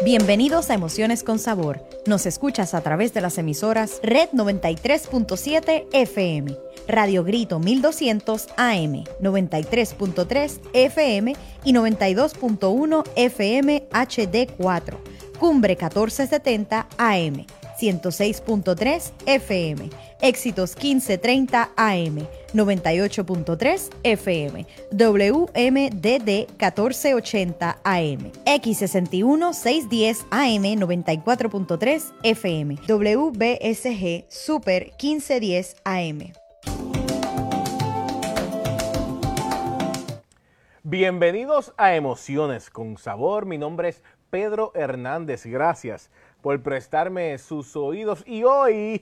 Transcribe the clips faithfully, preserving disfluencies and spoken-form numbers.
Bienvenidos a Emociones con Sabor. Nos escuchas a través de las emisoras Red noventa y tres punto siete F M, Radio Grito mil doscientos A M, noventa y tres punto tres F M y noventa y dos punto uno F M H D cuatro, Cumbre catorce setenta A M, ciento seis punto tres F M, Éxitos quince treinta A M, noventa y ocho punto tres F M, W M D D catorce ochenta A M, X sesenta y uno seiscientos diez A M, noventa y cuatro punto tres F M, W B S G Super quince diez A M. Bienvenidos a Emociones con Sabor. Mi nombre es Pedro Hernández. Gracias por prestarme sus oídos y hoy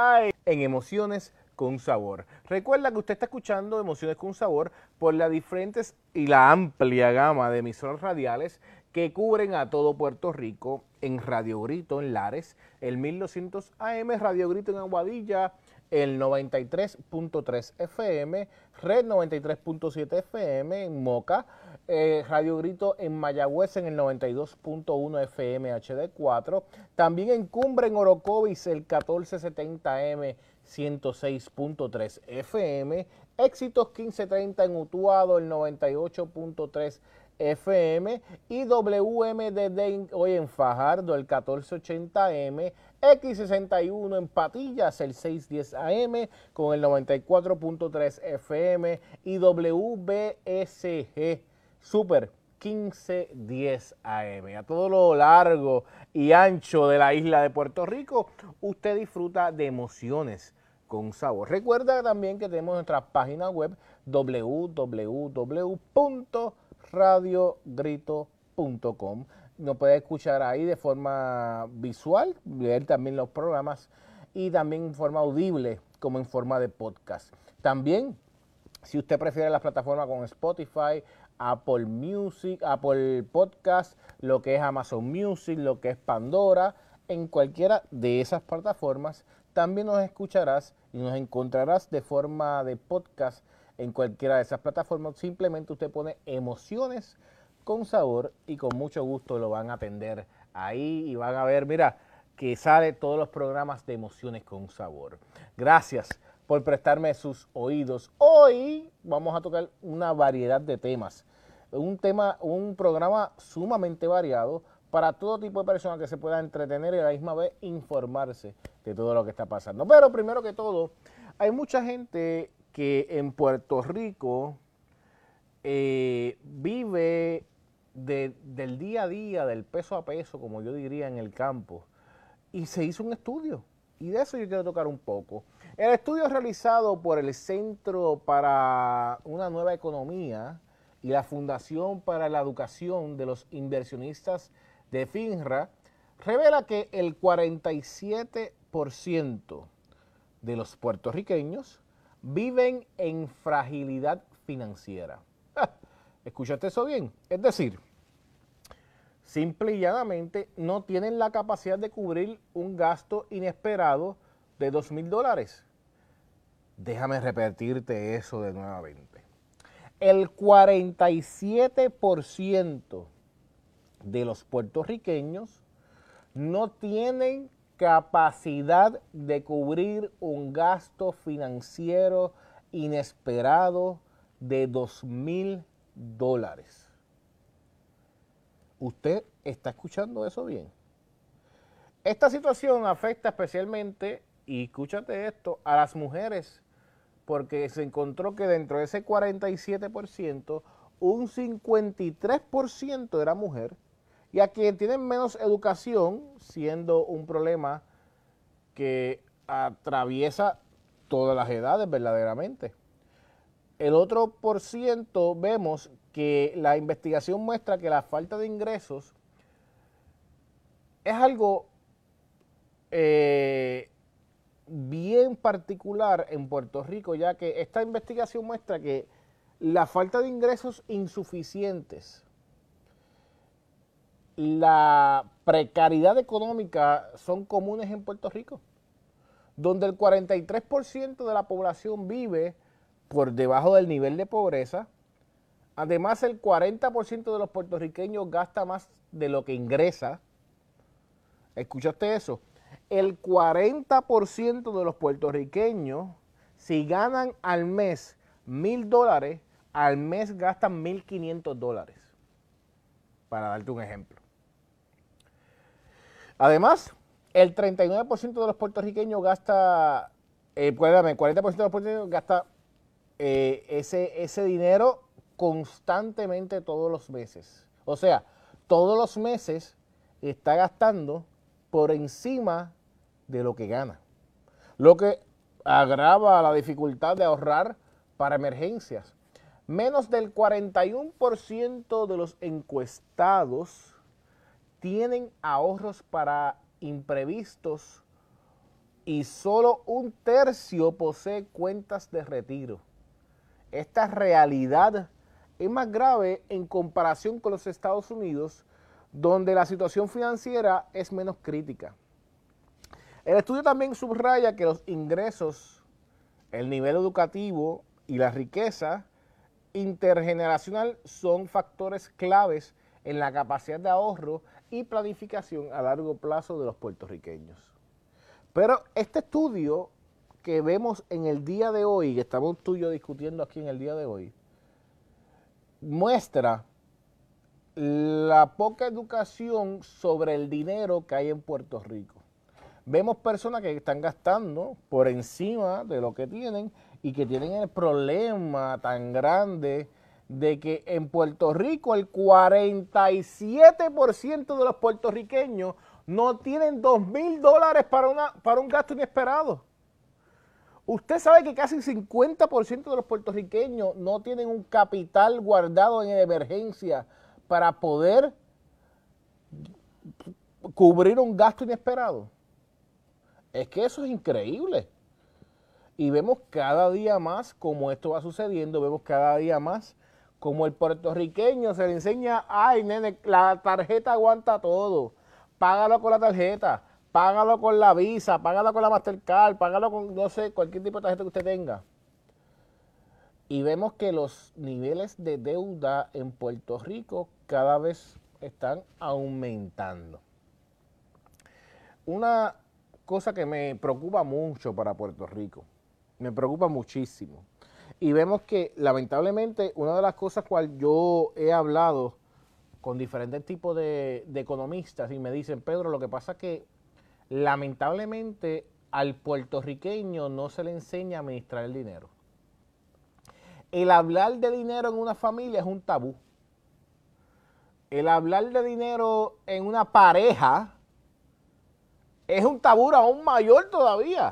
en Emociones con Sabor. Recuerda que usted está escuchando Emociones con Sabor por las diferentes y la amplia gama de emisoras radiales que cubren a todo Puerto Rico en Radio Grito en Lares, el mil doscientos A M, Radio Grito en Aguadilla, el noventa y tres punto tres F M, Red noventa y tres punto siete F M en Moca, eh, Radio Grito en Mayagüez en el noventa y dos punto uno F M H D cuatro, también en Cumbre en Orocovis el catorce setenta M ciento seis punto tres F M, Éxitos quince treinta en Utuado el noventa y ocho punto tres F M y W M D D hoy en Fajardo el catorce ochenta M, X sesenta y uno en Patillas el seiscientos diez A M con el noventa y cuatro punto tres F M y W B S G Super quince diez A M. A todo lo largo y ancho de la isla de Puerto Rico, usted disfruta de Emociones con Sabor. Recuerda también que tenemos nuestra página web w w w punto radio grito punto com. Nos puede escuchar ahí de forma visual, ver también los programas y también en forma audible como en forma de podcast. También, si usted prefiere las plataformas con Spotify, Apple Music, Apple Podcast, lo que es Amazon Music, lo que es Pandora, en cualquiera de esas plataformas también nos escucharás y nos encontrarás de forma de podcast en cualquiera de esas plataformas. Simplemente usted pone Emociones con Sabor y con mucho gusto lo van a atender ahí y van a ver, mira, que sale todos los programas de Emociones con Sabor. Gracias por prestarme sus oídos. Hoy vamos a tocar una variedad de temas. Un tema, un programa sumamente variado para todo tipo de personas que se puedan entretener y a la misma vez informarse de todo lo que está pasando. Pero primero que todo, hay mucha gente que en Puerto Rico eh, vive de, del día a día, del peso a peso, como yo diría, en el campo. Y se hizo un estudio, y de eso yo quiero tocar un poco. El estudio realizado por el Centro para una Nueva Economía y la Fundación para la Educación de los Inversionistas de FINRA revela que el cuarenta y siete por ciento de los puertorriqueños viven en fragilidad financiera. ¿Escuchaste eso bien? Es decir, simple y llanamente no tienen la capacidad de cubrir un gasto inesperado de dos mil dólares. Déjame repetirte eso de nuevamente. El cuarenta y siete por ciento de los puertorriqueños no tienen capacidad de cubrir un gasto financiero inesperado de dos mil dólares. ¿Usted está escuchando eso bien? Esta situación afecta especialmente, y escúchate esto, a las mujeres, porque se encontró que dentro de ese cuarenta y siete por ciento, un cincuenta y tres por ciento era mujer, y a quienes tienen menos educación, siendo un problema que atraviesa todas las edades verdaderamente. El otro por ciento vemos que la investigación muestra que la falta de ingresos es algo eh, bien particular en Puerto Rico, ya que esta investigación muestra que la falta de ingresos insuficientes, la precariedad económica son comunes en Puerto Rico, donde el cuarenta y tres por ciento de la población vive por debajo del nivel de pobreza. Además, el cuarenta por ciento de los puertorriqueños gasta más de lo que ingresa. ¿Escuchaste eso? El cuarenta por ciento de los puertorriqueños, si ganan al mes mil dólares, al mes gastan mil quinientos dólares. Para darte un ejemplo. Además, el treinta y nueve por ciento de los puertorriqueños gasta, eh, el cuarenta por ciento de los puertorriqueños gasta eh, ese, ese dinero constantemente todos los meses. O sea, todos los meses está gastando por encima de lo que gana. Lo que agrava la dificultad de ahorrar para emergencias. Menos del cuarenta y uno por ciento de los encuestados tienen ahorros para imprevistos y solo un tercio posee cuentas de retiro. Esta realidad es más grave en comparación con los Estados Unidos, donde la situación financiera es menos crítica. El estudio también subraya que los ingresos, el nivel educativo y la riqueza intergeneracional son factores claves en la capacidad de ahorro y planificación a largo plazo de los puertorriqueños. Pero este estudio que vemos en el día de hoy, que estamos tú y yo discutiendo aquí en el día de hoy, muestra la poca educación sobre el dinero que hay en Puerto Rico. Vemos personas que están gastando por encima de lo que tienen y que tienen el problema tan grande de que en Puerto Rico el cuarenta y siete por ciento de los puertorriqueños no tienen dos mil dólares para, una, para un gasto inesperado. Usted sabe que casi el cincuenta por ciento de los puertorriqueños no tienen un capital guardado en emergencia para poder cubrir un gasto inesperado. Es que eso es increíble. Y vemos cada día más cómo esto va sucediendo, vemos cada día más cómo el puertorriqueño se le enseña, ay nene, la tarjeta aguanta todo, págalo con la tarjeta, págalo con la Visa, págalo con la Mastercard, págalo con, no sé, cualquier tipo de tarjeta que usted tenga. Y vemos que los niveles de deuda en Puerto Rico cada vez están aumentando. Una cosa que me preocupa mucho para Puerto Rico, me preocupa muchísimo. Y vemos que lamentablemente una de las cosas cual yo he hablado con diferentes tipos de, de economistas y me dicen, Pedro, lo que pasa es que lamentablemente al puertorriqueño no se le enseña a administrar el dinero. El hablar de dinero en una familia es un tabú. El hablar de dinero en una pareja es un tabú aún mayor todavía.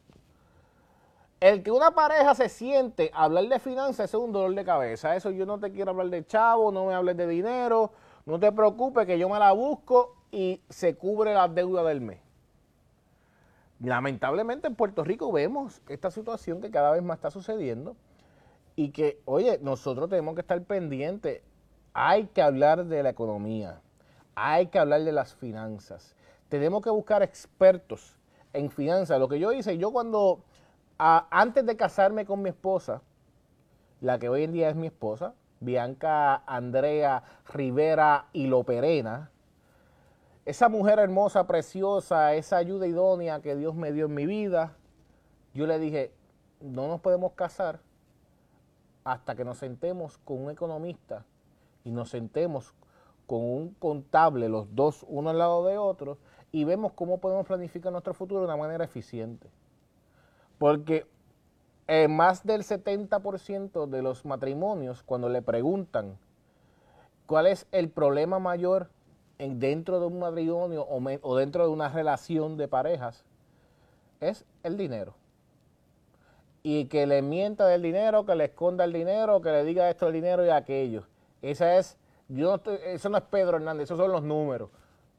El que una pareja se siente a hablar de finanzas es un dolor de cabeza. Eso yo no te quiero hablar de chavo, no me hables de dinero, no te preocupes que yo me la busco y se cubre la deuda del mes. Lamentablemente en Puerto Rico vemos esta situación que cada vez más está sucediendo y que, oye, nosotros tenemos que estar pendientes. Hay que hablar de la economía, hay que hablar de las finanzas. Tenemos que buscar expertos en finanzas. Lo que yo hice, yo cuando, a, antes de casarme con mi esposa, la que hoy en día es mi esposa, Bianca Andrea Rivera y Loperena, esa mujer hermosa, preciosa, esa ayuda idónea que Dios me dio en mi vida, yo le dije, no nos podemos casar hasta que nos sentemos con un economista y nos sentemos con un contable, los dos, uno al lado de otro, y vemos cómo podemos planificar nuestro futuro de una manera eficiente. Porque eh, más del setenta por ciento de los matrimonios, cuando le preguntan cuál es el problema mayor en, dentro de un matrimonio o, me, o dentro de una relación de parejas, es el dinero. Y que le mienta del dinero, que le esconda el dinero, que le diga esto del dinero y aquello. Esa es, yo no estoy, eso no es Pedro Hernández, esos son los números.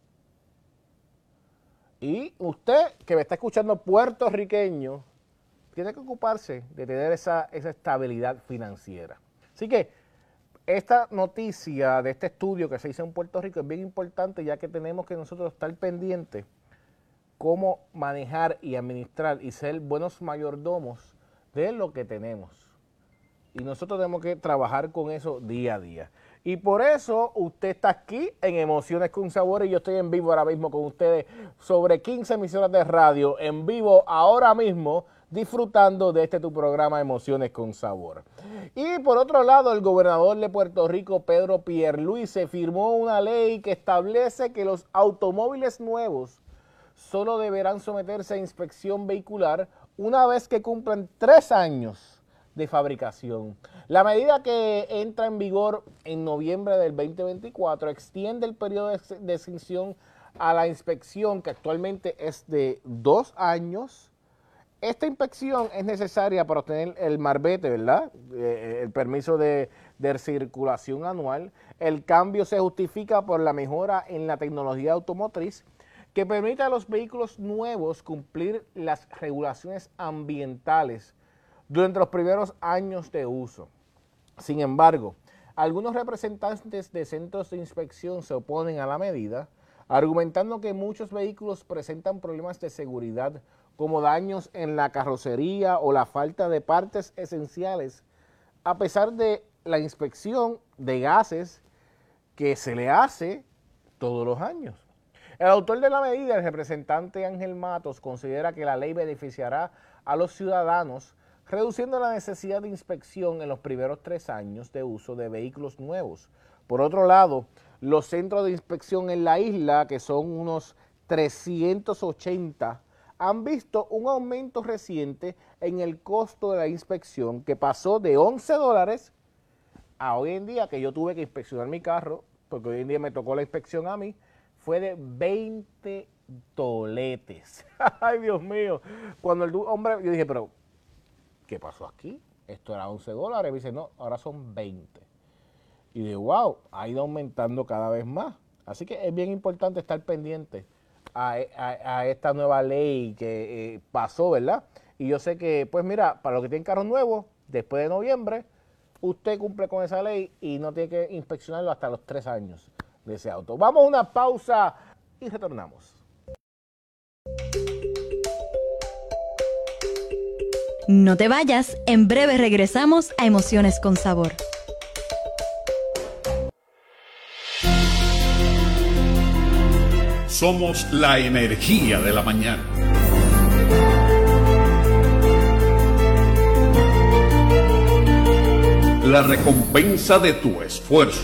Y usted que me está escuchando puertorriqueño, tiene que ocuparse de tener esa, esa estabilidad financiera. Así que esta noticia de este estudio que se hizo en Puerto Rico es bien importante, ya que tenemos que nosotros estar pendientes cómo manejar y administrar y ser buenos mayordomos de lo que tenemos. Y nosotros tenemos que trabajar con eso día a día. Y por eso usted está aquí en Emociones con Sabor y yo estoy en vivo ahora mismo con ustedes sobre quince emisoras de radio en vivo ahora mismo disfrutando de este tu programa Emociones con Sabor. Y por otro lado, el gobernador de Puerto Rico, Pedro Pierluisi, firmó una ley que establece que los automóviles nuevos solo deberán someterse a inspección vehicular una vez que cumplan tres años de fabricación. La medida que entra en vigor en noviembre del veinte veinticuatro extiende el periodo de, de exención a la inspección, que actualmente es de dos años. Esta inspección es necesaria para obtener el marbete, ¿verdad? Eh, el permiso de, de circulación anual. El cambio se justifica por la mejora en la tecnología automotriz que permite a los vehículos nuevos cumplir las regulaciones ambientales durante los primeros años de uso. Sin embargo, algunos representantes de centros de inspección se oponen a la medida, argumentando que muchos vehículos presentan problemas de seguridad como daños en la carrocería o la falta de partes esenciales, a pesar de la inspección de gases que se le hace todos los años. El autor de la medida, el representante Ángel Matos, considera que la ley beneficiará a los ciudadanos, reduciendo la necesidad de inspección en los primeros tres años de uso de vehículos nuevos. Por otro lado, los centros de inspección en la isla, que son unos trescientos ochenta, han visto un aumento reciente en el costo de la inspección que pasó de once dólares a hoy en día, que yo tuve que inspeccionar mi carro, porque hoy en día me tocó la inspección a mí, fue de veinte toletes. Ay, Dios mío. Cuando el hombre, yo dije, pero, ¿qué pasó aquí? Esto era once dólares. Me dice, no, ahora son veinte. Y dije, wow, ha ido aumentando cada vez más. Así que es bien importante estar pendiente A, a, a esta nueva ley que eh, pasó, ¿verdad? Y yo sé que, pues mira, para los que tienen carros nuevos, después de noviembre, usted cumple con esa ley y no tiene que inspeccionarlo hasta los tres años de ese auto. Vamos a una pausa y retornamos. No te vayas, en breve regresamos a Emociones con Sabor. Somos la energía de la mañana. La recompensa de tu esfuerzo.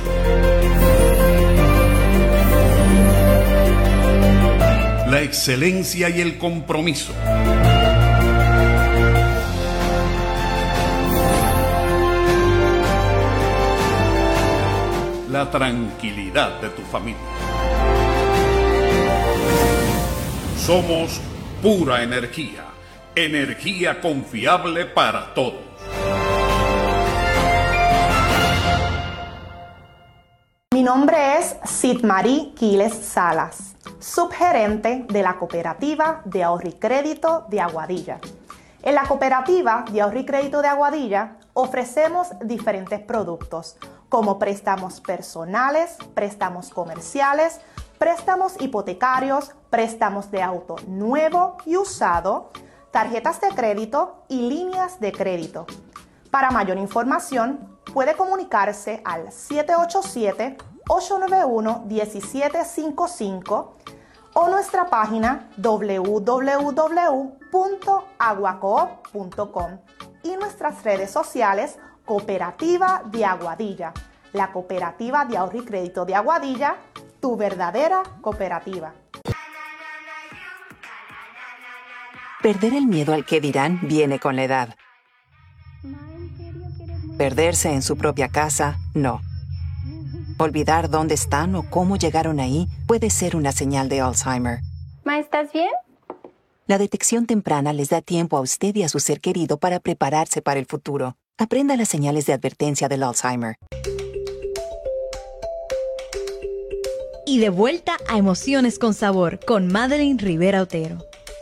La excelencia y el compromiso. La tranquilidad de tu familia. Somos pura energía, energía confiable para todos. Mi nombre es Sidmarí Quiles Salas, subgerente de la Cooperativa de Ahorro y Crédito de Aguadilla. En la Cooperativa de Ahorro y Crédito de Aguadilla ofrecemos diferentes productos como préstamos personales, préstamos comerciales, préstamos hipotecarios, préstamos de auto nuevo y usado, tarjetas de crédito y líneas de crédito. Para mayor información, puede comunicarse al siete ocho siete, ocho nueve uno, uno siete cinco cinco o nuestra página w w w punto aguacoop punto com y nuestras redes sociales Cooperativa de Aguadilla, la Cooperativa de Ahorro y Crédito de Aguadilla, tu verdadera cooperativa. Perder el miedo al que dirán viene con la edad. Perderse en su propia casa, no. Olvidar dónde están o cómo llegaron ahí puede ser una señal de Alzheimer. Ma, ¿estás bien? La detección temprana les da tiempo a usted y a su ser querido para prepararse para el futuro. Aprenda las señales de advertencia del Alzheimer. Y de vuelta a Emociones con Sabor con Madeline Rivera Otero.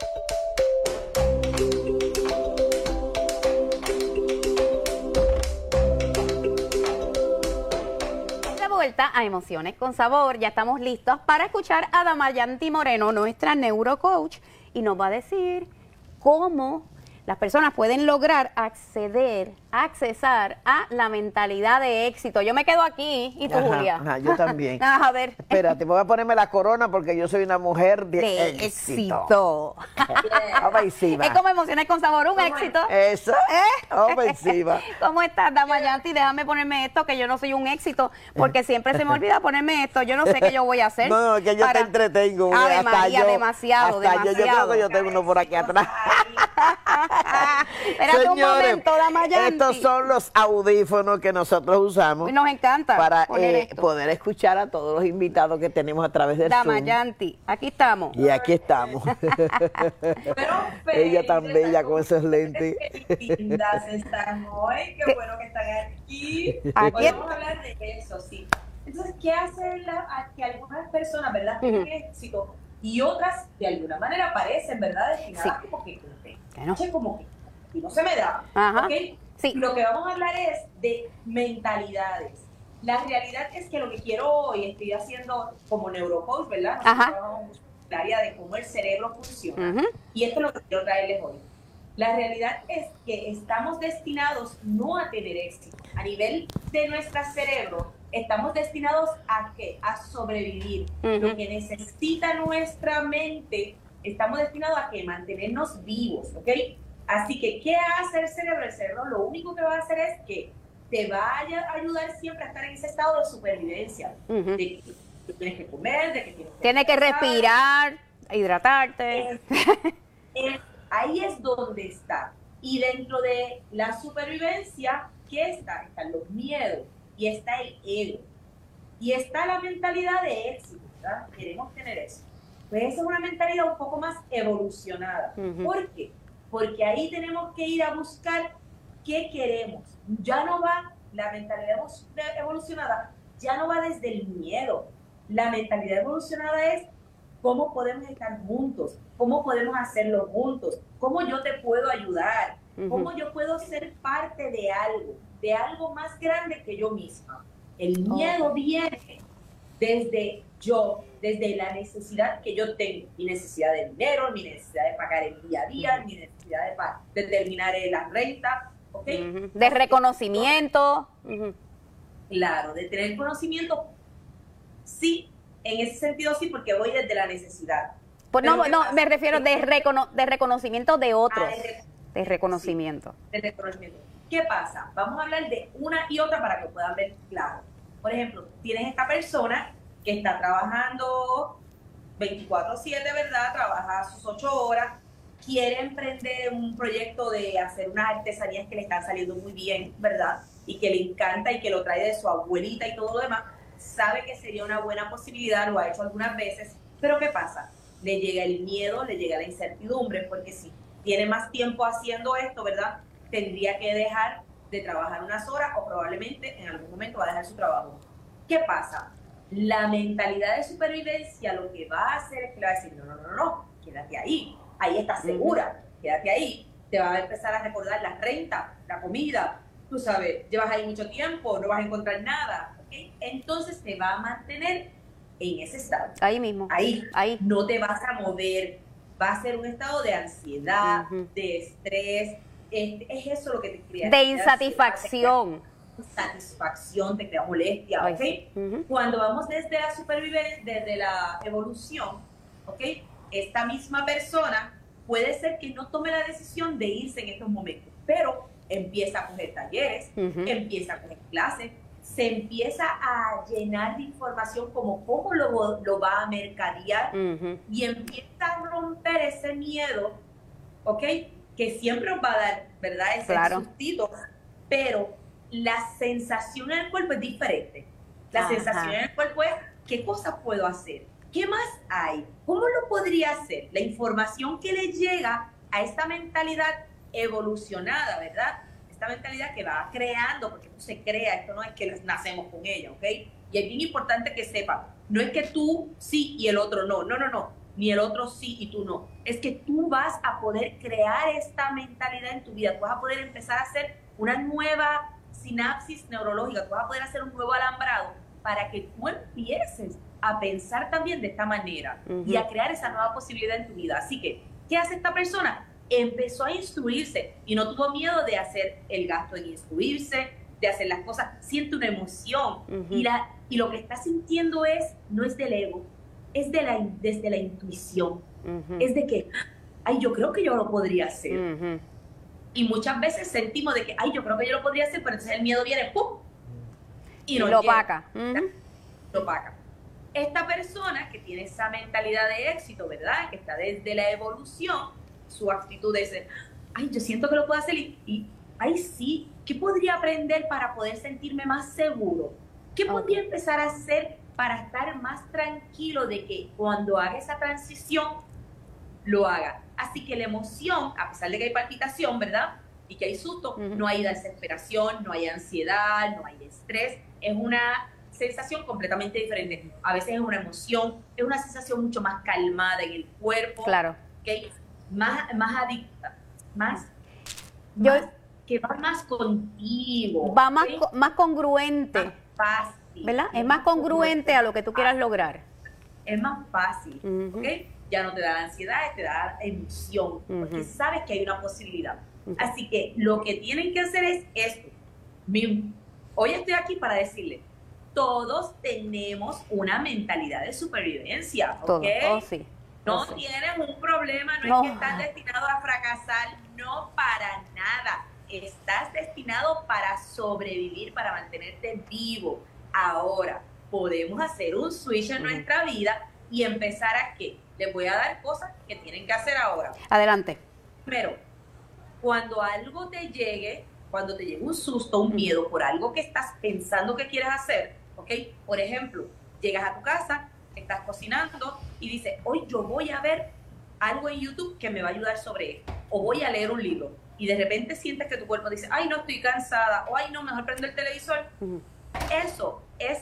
De vuelta a Emociones con Sabor, ya estamos listos para escuchar a Damayanti Moreno, nuestra neurocoach, y nos va a decir cómo las personas pueden lograr acceder, accesar a la mentalidad de éxito. Yo me quedo aquí, ¿y tú, Ajá, Julia? Ajá, yo también. A ver. Espérate, voy a ponerme la corona porque yo soy una mujer de, De éxito. éxito. Vamos encima. Es como Emociones con Sabor, un éxito. Eso, ¿Eh? vamos encima. ¿Cómo estás, Dama Yanti? Déjame ponerme esto, que yo no soy un éxito, porque siempre se me olvida ponerme esto. Yo no sé qué yo voy a hacer. No, no, que yo para... te entretengo. Ave hasta María, yo, demasiado, hasta demasiado. Yo, yo creo que yo tengo uno por aquí atrás. Espérate un Señores, momento, Dama Yanti. estos son los audífonos que nosotros usamos. Nos encanta para poner eh, esto. poder escuchar a todos los invitados que tenemos a través del Dama Zoom. Yanti, aquí estamos. Y aquí estamos. Ella tan bella con esos lentes. Qué lindas están hoy, qué bueno que están aquí. Aquí Hoy vamos a hablar de eso, sí. Entonces, ¿qué hace la, a que algunas personas, verdad, tienen éxito y otras de alguna manera parecen, verdad, destinadas Sí. como que, Que no. che, como que, y no se me da, Ajá. ¿ok? Sí. Lo que vamos a hablar es de mentalidades. La realidad es que lo que quiero hoy, estoy haciendo como neurocoach, ¿verdad? Nosotros Ajá. trabajamos en el área de cómo el cerebro funciona. Ujú. Y esto es lo que quiero traerles hoy. La realidad es que estamos destinados no a tener éxito. A nivel de nuestro cerebro, estamos destinados a ¿qué? A sobrevivir. Ujú. Lo que necesita nuestra mente, estamos destinados a que mantenernos vivos, ¿ok? Así que, ¿qué hace el cerebro? El cerebro lo único que va a hacer es que te va a ayudar siempre a estar en ese estado de supervivencia. Ujú. De que tienes que comer, de que tienes que... Tienes que respirar, hidratarte. Es- es- ahí es donde está. Y dentro de la supervivencia, ¿qué está? Están los miedos y está el ego. Y está la mentalidad de éxito, ¿verdad? Queremos tener eso. Pues esa es una mentalidad un poco más evolucionada. Ujú. ¿Por qué? Porque ahí tenemos que ir a buscar qué queremos. Ya no va, la mentalidad evolucionada ya no va desde el miedo. La mentalidad evolucionada es cómo podemos estar juntos, cómo podemos hacerlo juntos, cómo yo te puedo ayudar, Ujú. cómo yo puedo ser parte de algo, de algo más grande que yo misma. El miedo Ok. viene desde yo, desde la necesidad que yo tengo, mi necesidad de dinero, mi necesidad de pagar el día a día, Ujú. mi necesidad de, pa- de terminar eh, la renta, ¿ok? Ujú. De reconocimiento. Ujú. Claro, de tener conocimiento, sí, en ese sentido sí, porque voy desde la necesidad. Pues Pero no, ¿qué no, pasa? me refiero de, recono- de reconocimiento de otros. Ah, de- De reconocimiento. de reconocimiento. ¿Qué pasa? Vamos a hablar de una y otra para que puedan ver claro. Por ejemplo, tienes esta persona que está trabajando veinticuatro siete, ¿verdad? Trabaja sus ocho horas, quiere emprender un proyecto de hacer unas artesanías que le están saliendo muy bien, ¿verdad? Y que le encanta y que lo trae de su abuelita y todo lo demás. Sabe que sería una buena posibilidad, lo ha hecho algunas veces, pero ¿qué pasa? Le llega el miedo, le llega la incertidumbre, porque si tiene más tiempo haciendo esto, ¿verdad? Tendría que dejar de trabajar unas horas o probablemente en algún momento va a dejar su trabajo. ¿Qué pasa? La mentalidad de supervivencia lo que va a hacer es que le va a decir, no, no, no, no, quédate ahí, ahí estás segura, quédate ahí, te va a empezar a recordar la renta, la comida, tú sabes, llevas ahí mucho tiempo, no vas a encontrar nada, ¿ok? Entonces te va a mantener en ese estado. Ahí mismo. Ahí, Ahí. no te vas a mover, va a ser un estado de ansiedad, Ujú. de estrés, es, es eso lo que te crea. De te crea insatisfacción. ansiedad, Satisfacción, te crea molestia, Ay, ¿ok? sí. Ujú. Cuando vamos desde la supervivencia, desde la evolución, ¿ok? Esta misma persona puede ser que no tome la decisión de irse en estos momentos, pero empieza a coger talleres, Ujú. empieza a coger clases, se empieza a llenar de información como cómo lo, lo va a mercadear Ujú. y empieza a romper ese miedo, ¿ok? Que siempre nos va a dar, ¿verdad? Ese Claro. sustito, pero la sensación en el cuerpo es diferente. La Ajá. sensación en el cuerpo es, ¿qué cosas puedo hacer? ¿Qué más hay? ¿Cómo lo podría hacer? La información que le llega a esta mentalidad evolucionada, ¿verdad? Esta mentalidad que va creando, porque esto se crea, esto no es que nacemos con ella, ¿ok? Y es bien importante que sepan, no es que tú sí y el otro no, no, no, no, ni el otro sí y tú no. Es que tú vas a poder crear esta mentalidad en tu vida, tú vas a poder empezar a hacer una nueva sinapsis neurológica, tú vas a poder hacer un nuevo alambrado para que tú empieces a pensar también de esta manera Ujú. y a crear esa nueva posibilidad en tu vida. Así que, ¿qué hace esta persona? empezó a instruirse y no tuvo miedo de hacer el gasto en instruirse, de hacer las cosas, siente una emoción. Uh-huh. y, la, y lo que está sintiendo es, no es del ego, es de la, desde la intuición. Uh-huh. Es de que, ay, yo creo que yo lo podría hacer. Uh-huh. Y muchas veces sentimos de que, ay, yo creo que yo lo podría hacer, pero entonces el miedo viene, ¡pum! Y, y lo opaca. Uh-huh. Lo opaca. Esta persona que tiene esa mentalidad de éxito, ¿verdad? Que está desde la evolución, su actitud es, ay, yo siento que lo puedo hacer y, y ay, sí, ¿qué podría aprender para poder sentirme más seguro? ¿Qué okay. podría empezar a hacer para estar más tranquilo de que cuando haga esa transición, lo haga? Así que la emoción, a pesar de que hay palpitación, ¿verdad? Y que hay susto, uh-huh. no hay desesperación, no hay ansiedad, no hay estrés, es una sensación completamente diferente. A veces es una emoción, es una sensación mucho más calmada en el cuerpo. Claro. ¿Okay? Más, más adicta, más, Yo, más que va más contigo. Va más, co- más congruente. Más fácil. ¿Verdad? Es más congruente a lo que tú quieras lograr. Es más fácil, uh-huh. ¿ok? Ya no te da ansiedad, te da emoción, uh-huh. porque sabes que hay una posibilidad. Uh-huh. Así que lo que tienen que hacer es esto. Mi, hoy estoy aquí para decirle, todos tenemos una mentalidad de supervivencia, ¿ok? Todo. Oh, sí. No oh, sí. tienes un problema, no, no es que estás destinado a fracasar, no para nada. Estás destinado para sobrevivir, para mantenerte vivo. Ahora, podemos hacer un switch en uh-huh. nuestra vida y empezar a ¿qué? Les voy a dar cosas que tienen que hacer ahora. Adelante. Primero, cuando algo te llegue, cuando te llegue un susto, un miedo por algo que estás pensando que quieres hacer, ¿ok? Por ejemplo, llegas a tu casa, estás cocinando y dices, hoy yo voy a ver algo en YouTube que me va a ayudar sobre esto, o voy a leer un libro, y de repente sientes que tu cuerpo dice, ay, no, estoy cansada, o ay, no, mejor prendo el televisor. Uh-huh. Eso es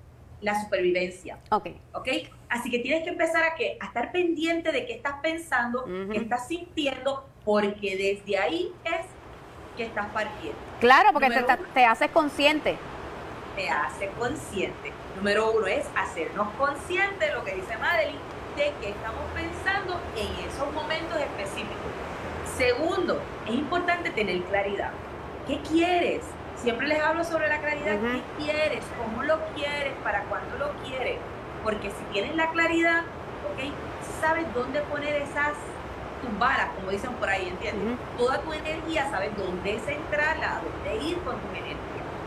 la supervivencia. Ok. ¿Ok? Así que tienes que empezar a, ¿qué? A estar pendiente de qué estás pensando, uh-huh. qué estás sintiendo, porque desde ahí es que estás partiendo. Claro, porque te, te, te haces consciente. Te hace consciente. Número uno es hacernos conscientes, lo que dice Madeline, de qué estamos pensando en esos momentos específicos. Segundo, es importante tener claridad. ¿Qué quieres? Siempre les hablo sobre la claridad. Uh-huh. ¿Qué quieres? ¿Cómo lo quieres? ¿Para cuándo lo quieres? Porque si tienes la claridad, ¿ok? Sabes dónde poner esas tus balas, como dicen por ahí, ¿entiendes? Uh-huh. Toda tu energía, sabes dónde centrarla, dónde ir con tu energía.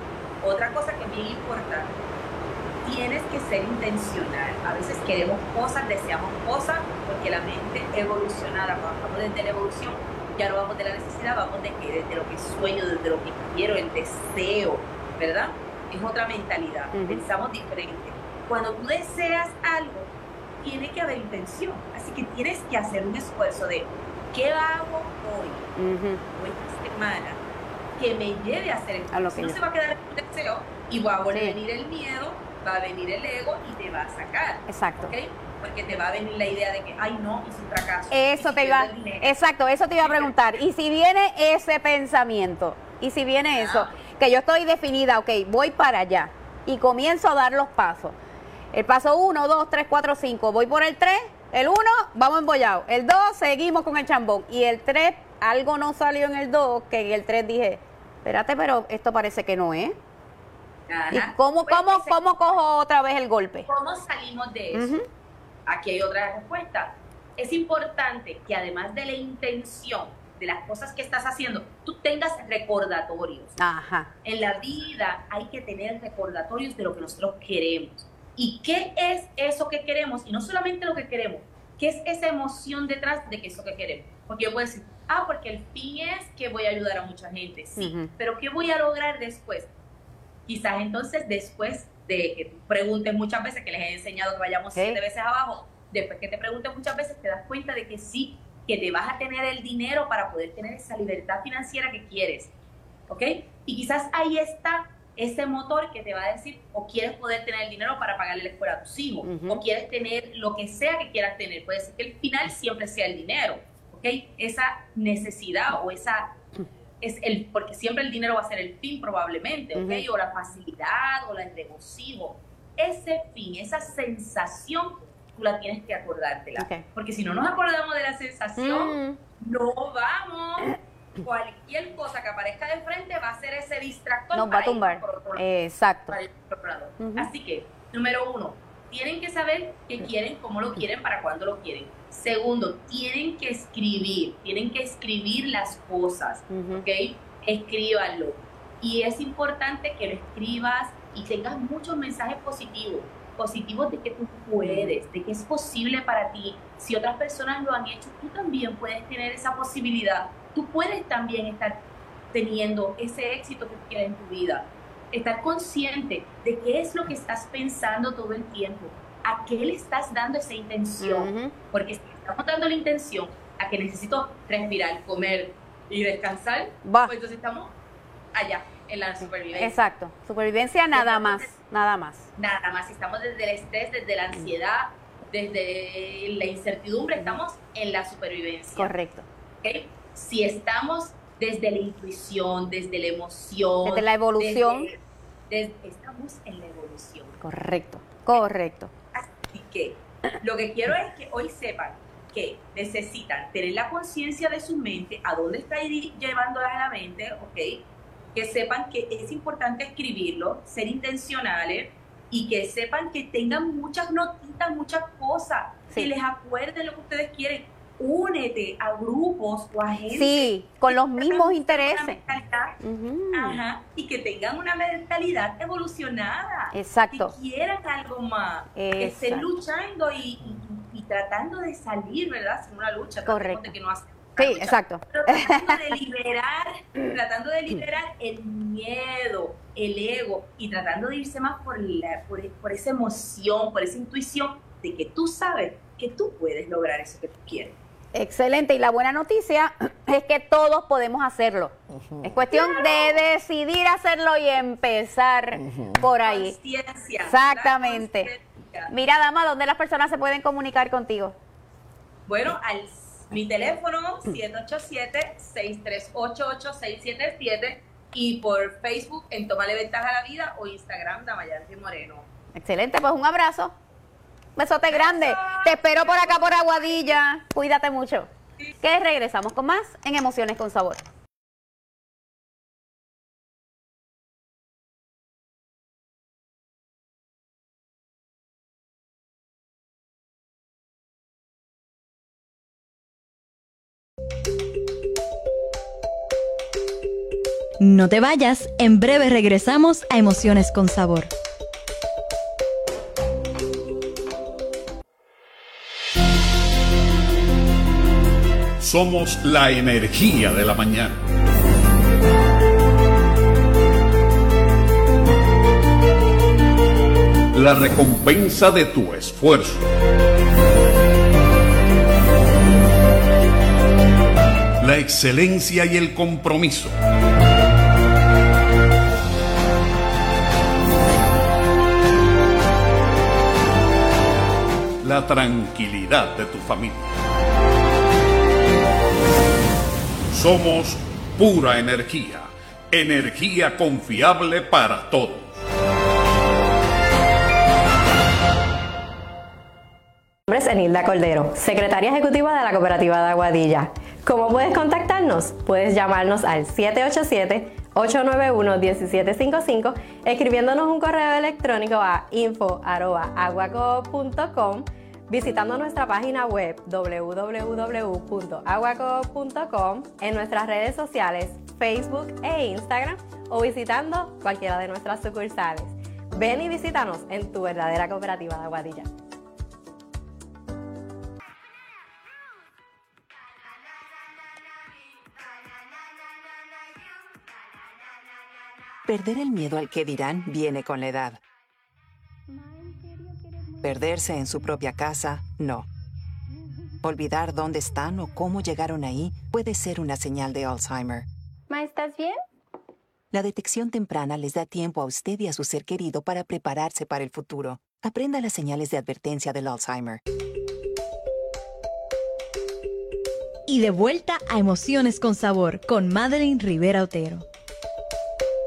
Otra cosa que es bien importante, tienes que ser intencional. A veces queremos cosas, deseamos cosas, porque la mente evolucionada, cuando vamos desde la evolución, ya no vamos de la necesidad, vamos de que desde lo que sueño, desde lo que quiero, el deseo, ¿verdad? Es otra mentalidad, uh-huh. pensamos diferente. Cuando tú deseas algo, tiene que haber intención, así que tienes que hacer un esfuerzo de ¿qué hago hoy uh-huh. o esta semana que me lleve a hacer esto? A lo que no yo. Se va a quedar en un deseo y va a volver sí. a venir el miedo, va a venir el ego y te va a sacar. Exacto. ¿Okay? Porque te va a venir la idea de que, ay no, hice un fracaso. Eso si te iba, exacto, eso te iba a preguntar. Y si viene ese pensamiento, y si viene ah. eso, que yo estoy definida, ok, voy para allá y comienzo a dar los pasos. El paso uno, dos, tres, cuatro, cinco, voy por el tres, el uno, vamos embollados. El dos, seguimos con el chambón. Y el tres, algo no salió en el dos, que en el tres dije, espérate, pero esto parece que no es. Ajá. ¿Y cómo, pues cómo, ese, cómo cojo otra vez el golpe? ¿Cómo salimos de eso? Uh-huh. Aquí hay otra respuesta. Es importante que además de la intención de las cosas que estás haciendo, tú tengas recordatorios. Ajá. En la vida hay que tener recordatorios de lo que nosotros queremos. ¿Y qué es eso que queremos? Y no solamente lo que queremos, ¿qué es esa emoción detrás de que eso que queremos? Porque yo puedo decir, ah, porque el fin es que voy a ayudar a mucha gente. Sí, uh-huh. pero ¿qué voy a lograr después? Quizás entonces después de que tú preguntes muchas veces, que les he enseñado que vayamos ¿Sí? siete veces abajo, después que te preguntes muchas veces te das cuenta de que sí, que te vas a tener el dinero para poder tener esa libertad financiera que quieres, ¿ok? Y quizás ahí está ese motor que te va a decir, o quieres poder tener el dinero para pagarle la escuela a tus hijos, uh-huh. o quieres tener lo que sea que quieras tener, puede ser que el final siempre sea el dinero, ¿ok? Esa necesidad o esa... es el porque siempre el dinero va a ser el fin probablemente, ¿ok? Uh-huh. O la facilidad o el regocijo. Ese fin, esa sensación tú la tienes que acordártela. Okay. Porque si no nos acordamos de la sensación, mm. no vamos. Cualquier cosa que aparezca de frente va a ser ese distractor. Nos va a tumbar. Exacto. Uh-huh. Así que, número uno, tienen que saber qué quieren, cómo lo quieren, para cuándo lo quieren. Segundo, tienen que escribir, tienen que escribir las cosas, uh-huh. ¿ok? Escríbanlo. Y es importante que lo escribas y tengas muchos mensajes positivos, positivos de que tú puedes, de que es posible para ti. Si otras personas lo han hecho, tú también puedes tener esa posibilidad. Tú puedes también estar teniendo ese éxito que quieres en tu vida. Estar consciente de qué es lo que estás pensando todo el tiempo, a qué le estás dando esa intención. Uh-huh. Porque si estamos dando la intención a que necesito respirar, comer y descansar, Va. pues entonces estamos allá, en la supervivencia. Exacto, supervivencia nada estamos más, desde, nada más. Nada más, estamos desde el estrés, desde la ansiedad, desde la incertidumbre, estamos en la supervivencia. Correcto. ¿Okay? Si estamos desde la intuición, desde la emoción, desde la evolución, desde, desde, estamos en la evolución. Correcto, correcto. Así que lo que quiero es que hoy sepan que necesitan tener la conciencia de su mente, a dónde está llevándola a la mente, ¿ok? Que sepan que es importante escribirlo, ser intencionales y que sepan que tengan muchas notitas, muchas cosas, sí. que les acuerden lo que ustedes quieren. Únete a grupos o a gente. Sí, con los mismos intereses. Uh-huh. Ajá, y que tengan una mentalidad evolucionada. Exacto. Que quieran algo más. Exacto. Que estén luchando y, y, y tratando de salir, ¿verdad? Sin una lucha. Correcto. De que no hacen sí, lucha, exacto. Pero tratando de liberar, tratando de liberar el miedo, el ego, y tratando de irse más por, la, por, por esa emoción, por esa intuición de que tú sabes que tú puedes lograr eso que tú quieres. Excelente, y la buena noticia es que todos podemos hacerlo. Uh-huh. Es cuestión claro. de decidir hacerlo y empezar uh-huh. por ahí. Conciencia. Exactamente. Mira, dama, ¿dónde las personas se pueden comunicar contigo? Bueno, al mi teléfono siete ocho siete, seis tres ocho, ocho seis siete siete y por Facebook en Tómale Ventaja a la Vida o Instagram Damayanti Moreno. Excelente, pues un abrazo. Besote grande. Te espero por acá por Aguadilla. Cuídate mucho. Que regresamos con más en Emociones con Sabor. No te vayas, en breve regresamos a Emociones con Sabor. Somos la energía de la mañana. La recompensa de tu esfuerzo. La excelencia y el compromiso. La tranquilidad de tu familia. Somos pura energía, energía confiable para todos. Mi nombre es Enilda Cordero, secretaria ejecutiva de la Cooperativa de Aguadilla. ¿Cómo puedes contactarnos? Puedes llamarnos al siete ocho siete, ocho nueve uno, uno siete cinco cinco, escribiéndonos un correo electrónico a info arroba aguaco punto com, visitando nuestra página web doble u doble u doble u punto aguaco punto com, en nuestras redes sociales Facebook e Instagram o visitando cualquiera de nuestras sucursales. Ven y visítanos en tu verdadera cooperativa de Aguadilla. Perder el miedo al que dirán viene con la edad. Perderse en su propia casa, no. Olvidar dónde están o cómo llegaron ahí puede ser una señal de Alzheimer. Ma, ¿estás bien? La detección temprana les da tiempo a usted y a su ser querido para prepararse para el futuro. Aprenda las señales de advertencia del Alzheimer. Y de vuelta a Emociones con Sabor con Madeline Rivera Otero.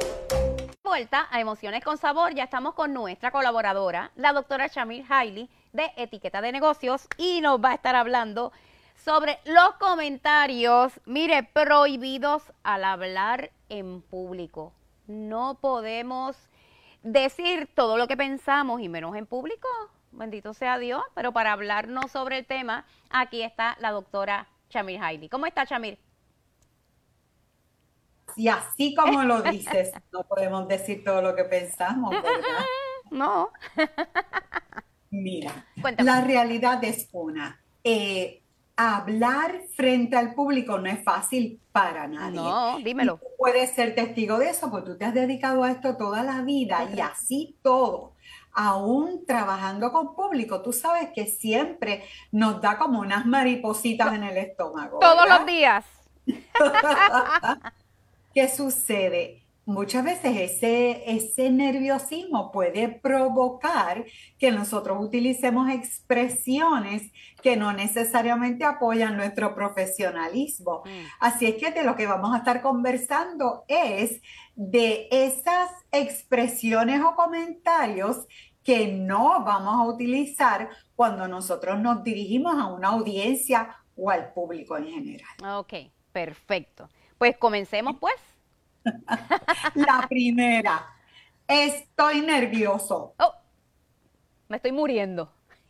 Vuelta a Emociones con Sabor, ya estamos con nuestra colaboradora, la doctora Shamir Hailey, de etiqueta de negocios y nos va a estar hablando sobre los comentarios, mire, prohibidos al hablar en público. No podemos decir todo lo que pensamos y menos en público, bendito sea Dios, pero para hablarnos sobre el tema, aquí está la doctora Chamir Hailey. ¿Cómo está, Chamir? Y así como lo dices, no podemos decir todo lo que pensamos, ¿verdad? No. Mira, Cuéntame. La realidad es una. Eh, hablar frente al público no es fácil para nadie. No, dímelo. Y tú puedes ser testigo de eso, porque tú te has dedicado a esto toda la vida y así todo. Aún trabajando con público, tú sabes que siempre nos da como unas maripositas en el estómago. Todos ¿verdad? los días. ¿Qué sucede? Muchas veces ese, ese nerviosismo puede provocar que nosotros utilicemos expresiones que no necesariamente apoyan nuestro profesionalismo. Mm. Así es que de lo que vamos a estar conversando es de esas expresiones o comentarios que no vamos a utilizar cuando nosotros nos dirigimos a una audiencia o al público en general. Ok, perfecto. Pues comencemos pues. La primera, estoy nervioso. Oh, me estoy muriendo.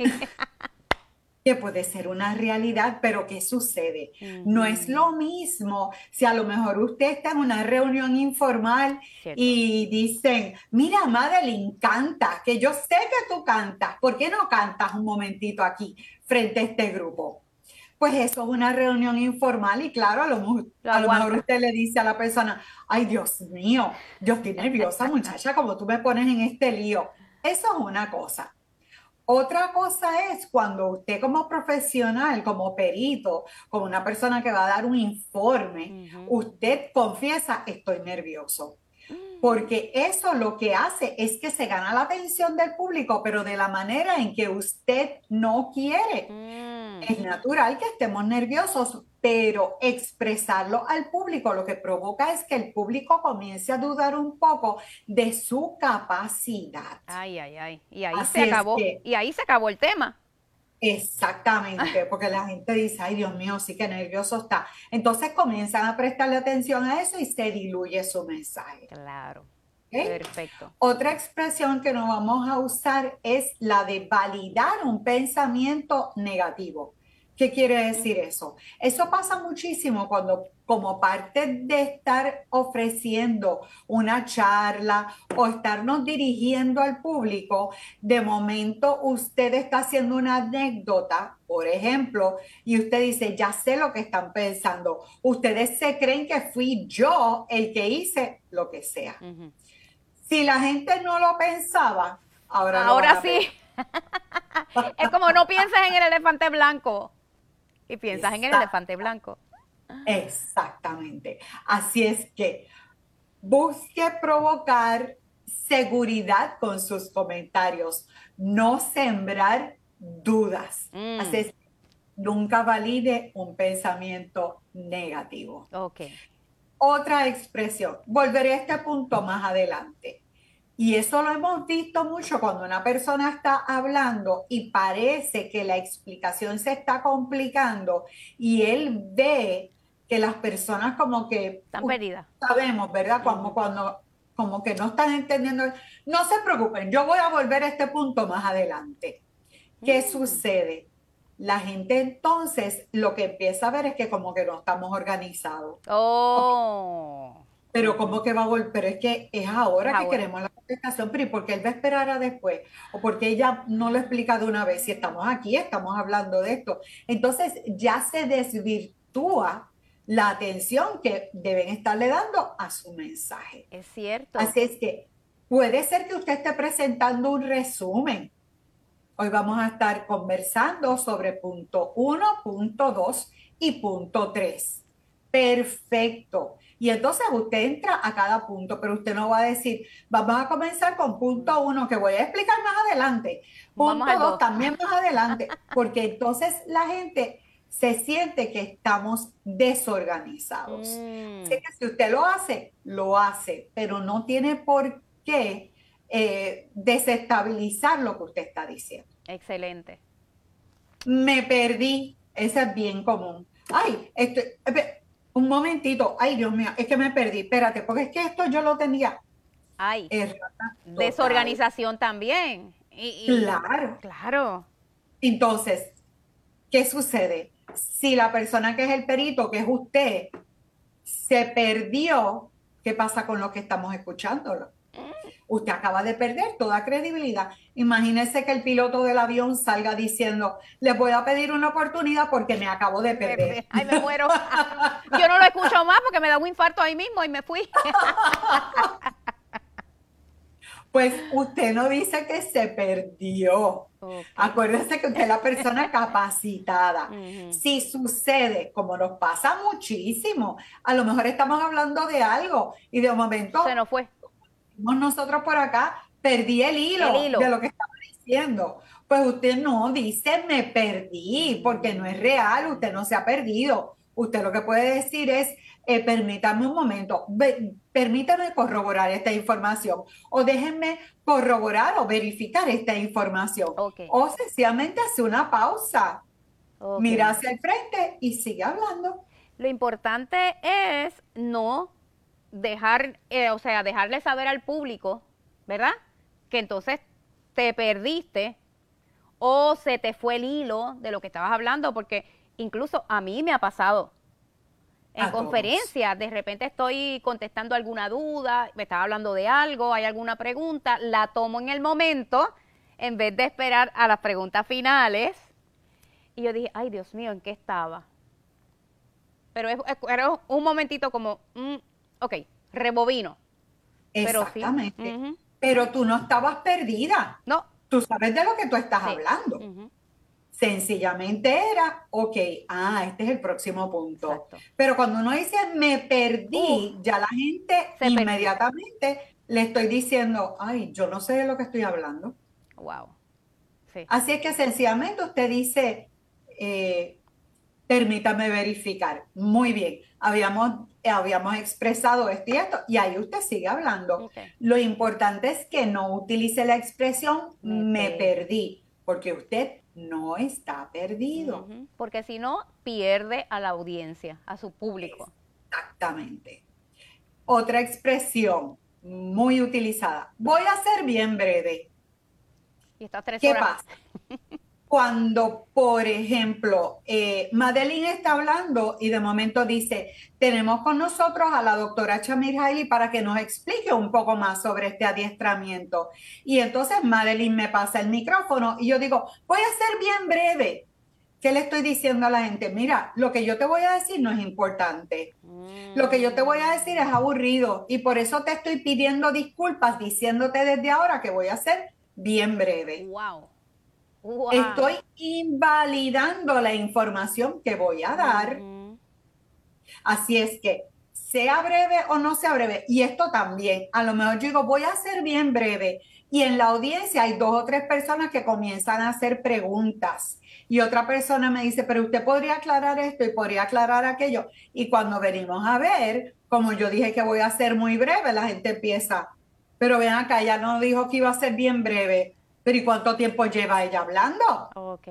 Que puede ser una realidad, pero ¿qué sucede? Ujú. No es lo mismo si a lo mejor usted está en una reunión informal Cierto. y dicen, mira, Madeline, canta, que yo sé que tú cantas, ¿por qué no cantas un momentito aquí frente a este grupo? Pues eso es una reunión informal y claro, a lo, mu- Lo a lo mejor aguanta. usted le dice a la persona, ay Dios mío, yo estoy nerviosa muchacha, como tú me pones en este lío. Eso es una cosa. Otra cosa es cuando usted como profesional, como perito, como una persona que va a dar un informe, Ujú. usted confiesa, estoy nervioso. Porque eso lo que hace es que se gana la atención del público, pero de la manera en que usted no quiere. Mm. Es natural que estemos nerviosos, pero expresarlo al público lo que provoca es que el público comience a dudar un poco de su capacidad. Ay, ay, ay. Y ahí Así se es acabó. que- Y ahí se acabó el tema. Exactamente, porque la gente dice, ay Dios mío, sí que nervioso está. Entonces comienzan a prestarle atención a eso y se diluye su mensaje. Claro. ¿Ok? Perfecto. Otra expresión que no vamos a usar es la de validar un pensamiento negativo. ¿Qué quiere decir eso? Eso pasa muchísimo cuando, como parte de estar ofreciendo una charla o estarnos dirigiendo al público, de momento usted está haciendo una anécdota, por ejemplo, y usted dice, ya sé lo que están pensando. Ustedes se creen que fui yo el que hice lo que sea. Ujú. Si la gente no lo pensaba, ahora, lo Ahora van a sí. Es como no piensas en el elefante blanco y piensas en el Exacto. elefante blanco. Exactamente. Así es que busque provocar seguridad con sus comentarios, no sembrar dudas. Mm. Así es, nunca valide un pensamiento negativo. Ok. Otra expresión, volveré a este punto más adelante. Y eso lo hemos visto mucho cuando una persona está hablando y parece que la explicación se está complicando y él ve que las personas como que Están perdidas. sabemos, ¿verdad? Como cuando como que no están entendiendo. No se preocupen, yo voy a volver a este punto más adelante. ¿Qué Mm. sucede? La gente entonces lo que empieza a ver es que como que no estamos organizados. Oh. Pero como que va a volver, pero es que es ahora Es que ahora. queremos la contestación, pero ¿y por qué él va a esperar a después? O porque ella no lo explica de una vez, si estamos aquí, estamos hablando de esto. Entonces ya se desvirtúa la atención que deben estarle dando a su mensaje. Es cierto. Así es que puede ser que usted esté presentando un resumen. Hoy vamos a estar conversando sobre punto uno, punto dos y punto tres. Perfecto. Y entonces usted entra a cada punto, pero usted no va a decir, vamos a comenzar con punto uno, que voy a explicar más adelante. Vamos Punto al dos, dos. también más adelante, porque entonces la gente se siente que estamos desorganizados. Mm. Así que si usted lo hace, lo hace, pero no tiene por qué eh, desestabilizar lo que usted está diciendo. Excelente. Me perdí. Ese es bien común. Ay, esto, un momentito. Ay, Dios mío, es que me perdí. Espérate, porque es que esto yo lo tenía. Ay, errata desorganización también. Y, y, claro. Claro. Entonces, ¿qué sucede? Si la persona que es el perito, que es usted, se perdió, ¿qué pasa con lo que estamos escuchándolo? Usted acaba de perder toda credibilidad. Imagínese que el piloto del avión salga diciendo, les voy a pedir una oportunidad porque me acabo de perder. Ay, me muero. Yo no lo escucho más porque me da un infarto ahí mismo y me fui. Pues usted no dice que se perdió. Okay. Acuérdese que usted es la persona capacitada. Uh-huh. Si sucede, como nos pasa muchísimo, a lo mejor estamos hablando de algo y de un momento se nos fue. Nosotros por acá perdí el hilo, el hilo de lo que estaba diciendo. Pues usted no dice me perdí, porque no es real, usted no se ha perdido. Usted lo que puede decir es, eh, permítame un momento, ve, permítame corroborar esta información, o déjenme corroborar o verificar esta información. Okay. O sencillamente hace una pausa, okay. mira hacia el frente y sigue hablando. Lo importante es no dejar, eh, o sea, dejarle saber al público, ¿verdad? Que entonces te perdiste o se te fue el hilo de lo que estabas hablando, porque incluso a mí me ha pasado en conferencias, de repente estoy contestando alguna duda, me estaba hablando de algo, hay alguna pregunta, la tomo en el momento, en vez de esperar a las preguntas finales, y yo dije, ay Dios mío, ¿en qué estaba? Pero es, es, era un momentito como, mm, ok, rebobino. Exactamente. Pero, sí, uh-huh. Pero tú no estabas perdida. No. Tú sabes de lo que tú estás sí. hablando. Uh-huh. Sencillamente era, ok, ah, este es el próximo punto. Exacto. Pero cuando uno dice me perdí, uh, ya la gente se inmediatamente perdió. Le estoy diciendo, ay, yo no sé de lo que estoy hablando. Wow. Sí. Así es que sencillamente usted dice, eh, permítame verificar. Muy bien, habíamos, habíamos expresado esto y esto, y ahí usted sigue hablando. Okay. Lo importante es que no utilice la expresión me, me perdí, porque usted no está perdido. Uh-huh. Porque si no, pierde a la audiencia, a su público. Exactamente. Otra expresión muy utilizada. Voy a ser bien breve. Y está tres ¿Qué horas. pasa? Cuando, por ejemplo, eh, Madeline está hablando y de momento dice, tenemos con nosotros a la doctora Chamir Hailey para que nos explique un poco más sobre este adiestramiento. Y entonces Madeline me pasa el micrófono y yo digo, voy a ser bien breve. ¿Qué le estoy diciendo a la gente? Mira, lo que yo te voy a decir no es importante. Mm. Lo que yo te voy a decir es aburrido y por eso te estoy pidiendo disculpas diciéndote desde ahora que voy a ser bien breve. Wow. Wow. Estoy invalidando la información que voy a dar. Uh-huh. Así es que, sea breve o no sea breve, y esto también, a lo mejor yo digo, voy a ser bien breve, y en la audiencia hay dos o tres personas que comienzan a hacer preguntas, y otra persona me dice, pero usted podría aclarar esto y podría aclarar aquello, y cuando venimos a ver, como yo dije que voy a ser muy breve, la gente empieza, pero ven acá, ella no dijo que iba a ser bien breve. ¿Pero y cuánto tiempo lleva ella hablando? Ok.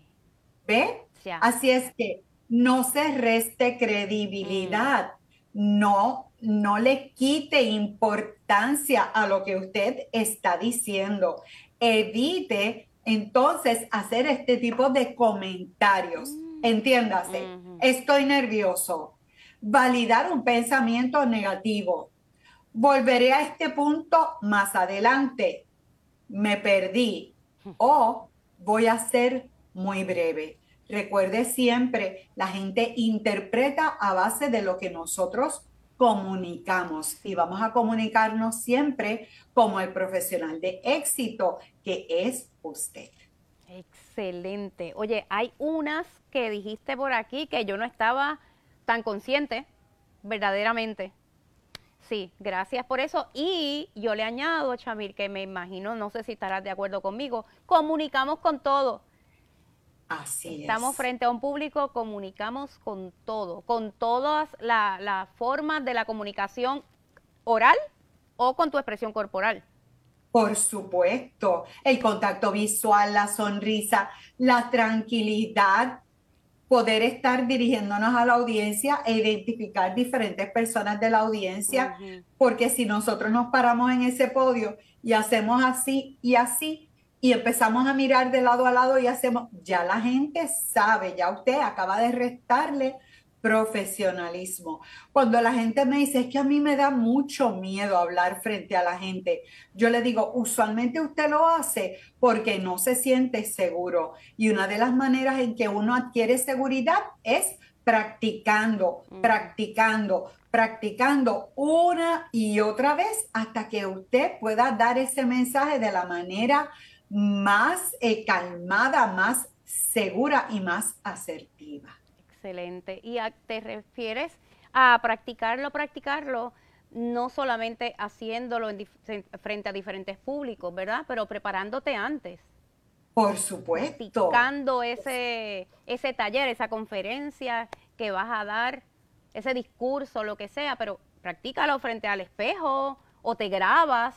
¿Ve? Ya. Así es que no se reste credibilidad, mm. no, no le quite importancia a lo que usted está diciendo. Evite entonces hacer este tipo de comentarios. Mm. Entiéndase, mm-hmm. Estoy nervioso. Validar un pensamiento negativo. Volveré a este punto más adelante. Me perdí o voy a ser muy breve. Recuerde siempre, la gente interpreta a base de lo que nosotros comunicamos y vamos a comunicarnos siempre como el profesional de éxito que es usted. Excelente. Oye, hay unas que dijiste por aquí que yo no estaba tan consciente, verdaderamente. Sí, gracias por eso. Y yo le añado, Chamir, que me imagino, no sé si estarás de acuerdo conmigo, comunicamos con todo. Así Estamos es. frente a un público, comunicamos con todo, con todas las la formas de la comunicación oral o con tu expresión corporal. Por supuesto, el contacto visual, la sonrisa, la tranquilidad, poder estar dirigiéndonos a la audiencia e identificar diferentes personas de la audiencia, uh-huh. porque si nosotros nos paramos en ese podio y hacemos así y así, y empezamos a mirar de lado a lado y hacemos, ya la gente sabe, ya usted acaba de restarle profesionalismo. Cuando la gente me dice, es que a mí me da mucho miedo hablar frente a la gente, yo le digo, usualmente usted lo hace porque no se siente seguro. Y una de las maneras en que uno adquiere seguridad es practicando, mm. practicando, practicando una y otra vez hasta que usted pueda dar ese mensaje de la manera más eh, calmada, más segura y más asertiva. Excelente. ¿Y a, te refieres a practicarlo, practicarlo, no solamente haciéndolo en frente a diferentes públicos, ¿verdad? Pero preparándote antes. Por supuesto. Practicando ese, ese taller, esa conferencia que vas a dar, ese discurso, lo que sea, pero practícalo frente al espejo o te grabas.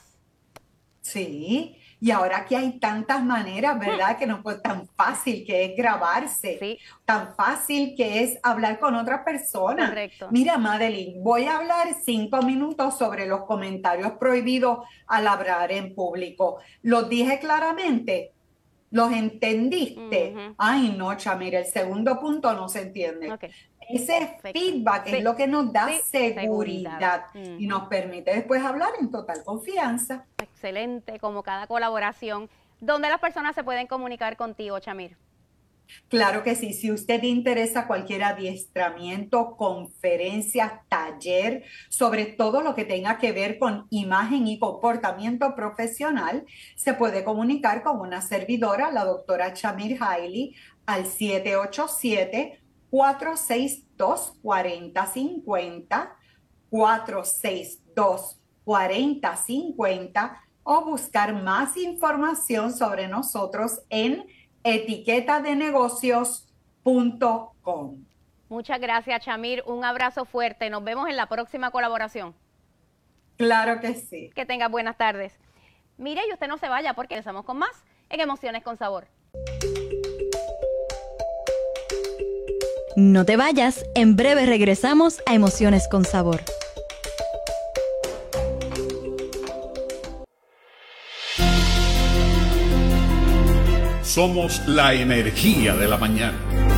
Sí, y ahora que hay tantas maneras, ¿verdad? Que no fue tan fácil que es grabarse, sí. tan fácil que es hablar con otra persona. Correcto. Mira, Madeline, voy a hablar cinco minutos sobre los comentarios prohibidos al hablar en público. ¿Los dije claramente? ¿Los entendiste? Uh-huh. Ay, no, Chamira, el segundo punto no se entiende. Okay. Ese Perfecto. feedback sí. es lo que nos da sí. seguridad, seguridad. Uh-huh. y nos permite después hablar en total confianza. Excelente, como cada colaboración. ¿Dónde las personas se pueden comunicar contigo, Chamir? Claro que sí, si usted le interesa cualquier adiestramiento, conferencia, taller, sobre todo lo que tenga que ver con imagen y comportamiento profesional, se puede comunicar con una servidora, la doctora Chamir Hailey, al siete ocho siete, cuatro seis dos, cuatro cero cinco cero, cuatro seis dos, cuatro cero cinco cero, o buscar más información sobre nosotros en etiqueta de negocios punto com. Muchas gracias, Chamir. Un abrazo fuerte. Nos vemos en la próxima colaboración. Claro que sí. Que tenga buenas tardes. Mire, y usted no se vaya porque empezamos con más en Emociones con Sabor. No te vayas. En breve regresamos a Emociones con Sabor. Somos la energía de la mañana.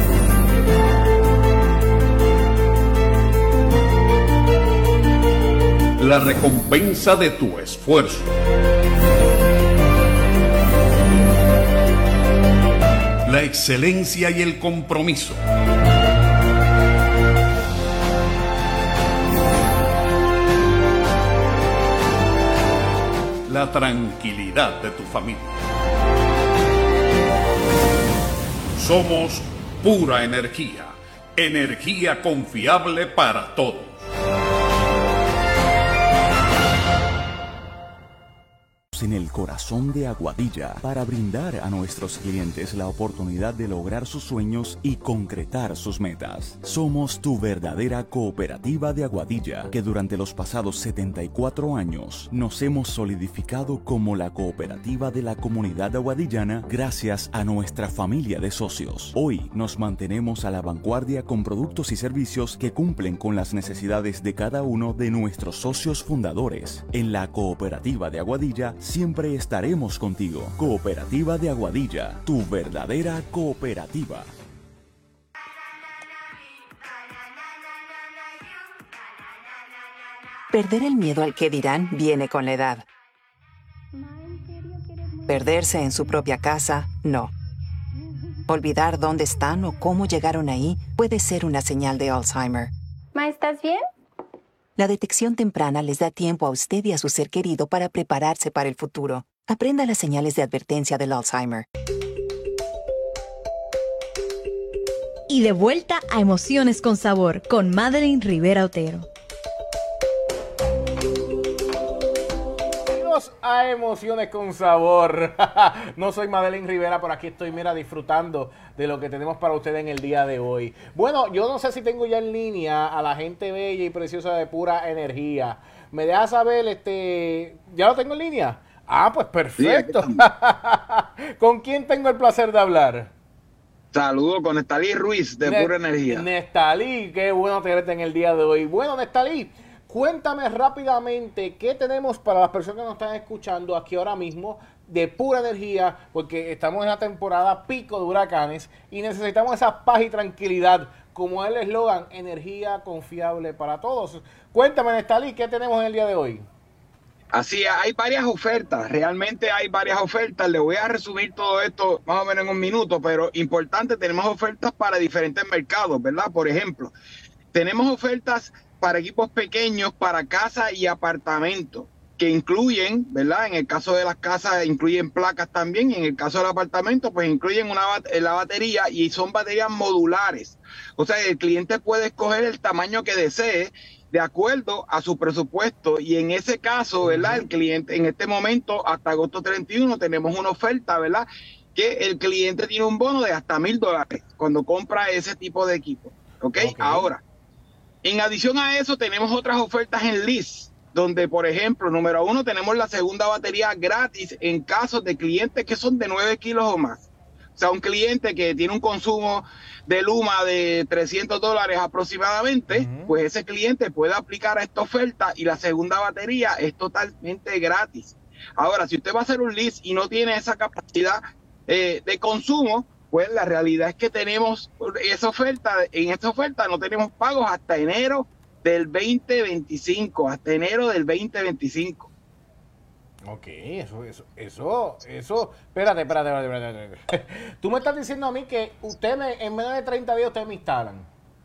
La recompensa de tu esfuerzo. La excelencia y el compromiso. La tranquilidad de tu familia. Somos pura energía, energía confiable para todos. En el corazón de Aguadilla para brindar a nuestros clientes la oportunidad de lograr sus sueños y concretar sus metas. Somos tu verdadera cooperativa de Aguadilla, que durante los pasados setenta y cuatro años nos hemos solidificado como la cooperativa de la comunidad aguadillana gracias a nuestra familia de socios. Hoy nos mantenemos a la vanguardia con productos y servicios que cumplen con las necesidades de cada uno de nuestros socios fundadores. En la cooperativa de Aguadilla siempre estaremos contigo. Cooperativa de Aguadilla, tu verdadera cooperativa. Perder el miedo al que dirán viene con la edad. Perderse en su propia casa, no. Olvidar dónde están o cómo llegaron ahí puede ser una señal de Alzheimer. Ma, ¿estás bien? La detección temprana les da tiempo a usted y a su ser querido para prepararse para el futuro. Aprenda las señales de advertencia del Alzheimer. Y de vuelta a Emociones con Sabor con Madeline Rivera Otero. A Emociones con Sabor. No soy Madeline Rivera, pero aquí estoy, mira, disfrutando de lo que tenemos para ustedes en el día de hoy. Bueno, yo no sé si tengo ya en línea a la gente bella y preciosa de Pura Energía. Me deja saber, este, ¿ya lo tengo en línea? Ah, pues perfecto. Sí, ¿con quién tengo el placer de hablar? Saludos con Nestalí Ruiz de Ne Pura Energía. Nestalí, qué bueno tenerte en el día de hoy. Bueno, Nestalí, cuéntame rápidamente qué tenemos para las personas que nos están escuchando aquí ahora mismo de Pura Energía, porque estamos en la temporada pico de huracanes y necesitamos esa paz y tranquilidad, como el eslogan, energía confiable para todos. Cuéntame, Nestalí, ¿qué tenemos en el día de hoy? Así, hay varias ofertas, realmente hay varias ofertas. Le voy a resumir todo esto más o menos en un minuto, pero importante, tenemos ofertas para diferentes mercados, ¿verdad? Por ejemplo, tenemos ofertas para equipos pequeños, para casa y apartamentos, que incluyen, ¿verdad? En el caso de las casas incluyen placas también, y en el caso del apartamento pues incluyen una la batería, y son baterías modulares. O sea, el cliente puede escoger el tamaño que desee de acuerdo a su presupuesto, y en ese caso, ¿verdad? El cliente, en este momento, hasta agosto treinta y uno, tenemos una oferta, ¿verdad? Que el cliente tiene un bono de hasta mil dólares cuando compra ese tipo de equipo, ¿ok? okay. Ahora, en adición a eso, tenemos otras ofertas en lease, donde, por ejemplo, número uno, tenemos la segunda batería gratis en casos de clientes que son de nueve kilos o más. O sea, un cliente que tiene un consumo de Luma de trescientos dólares aproximadamente, uh-huh. pues ese cliente puede aplicar a esta oferta y la segunda batería es totalmente gratis. Ahora, si usted va a hacer un lease y no tiene esa capacidad eh, de consumo, pues la realidad es que tenemos esa oferta, en esta oferta no tenemos pagos hasta enero del veinte veinticinco, hasta enero del veinte veinticinco. Ok, eso, eso, eso, eso, espérate, espérate, espérate, espérate. Tú me estás diciendo a mí que usted me, en menos de treinta días ustedes me instalan.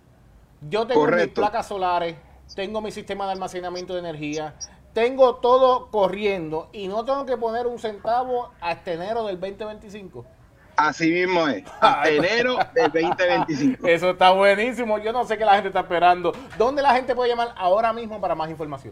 Yo tengo Correcto. mis placas solares, tengo mi sistema de almacenamiento de energía, tengo todo corriendo y no tengo que poner un centavo hasta enero del veinte veinticinco. Así mismo es, hasta enero del veinte veinticinco. Eso está buenísimo, yo no sé qué la gente está esperando. ¿Dónde la gente puede llamar ahora mismo para más información?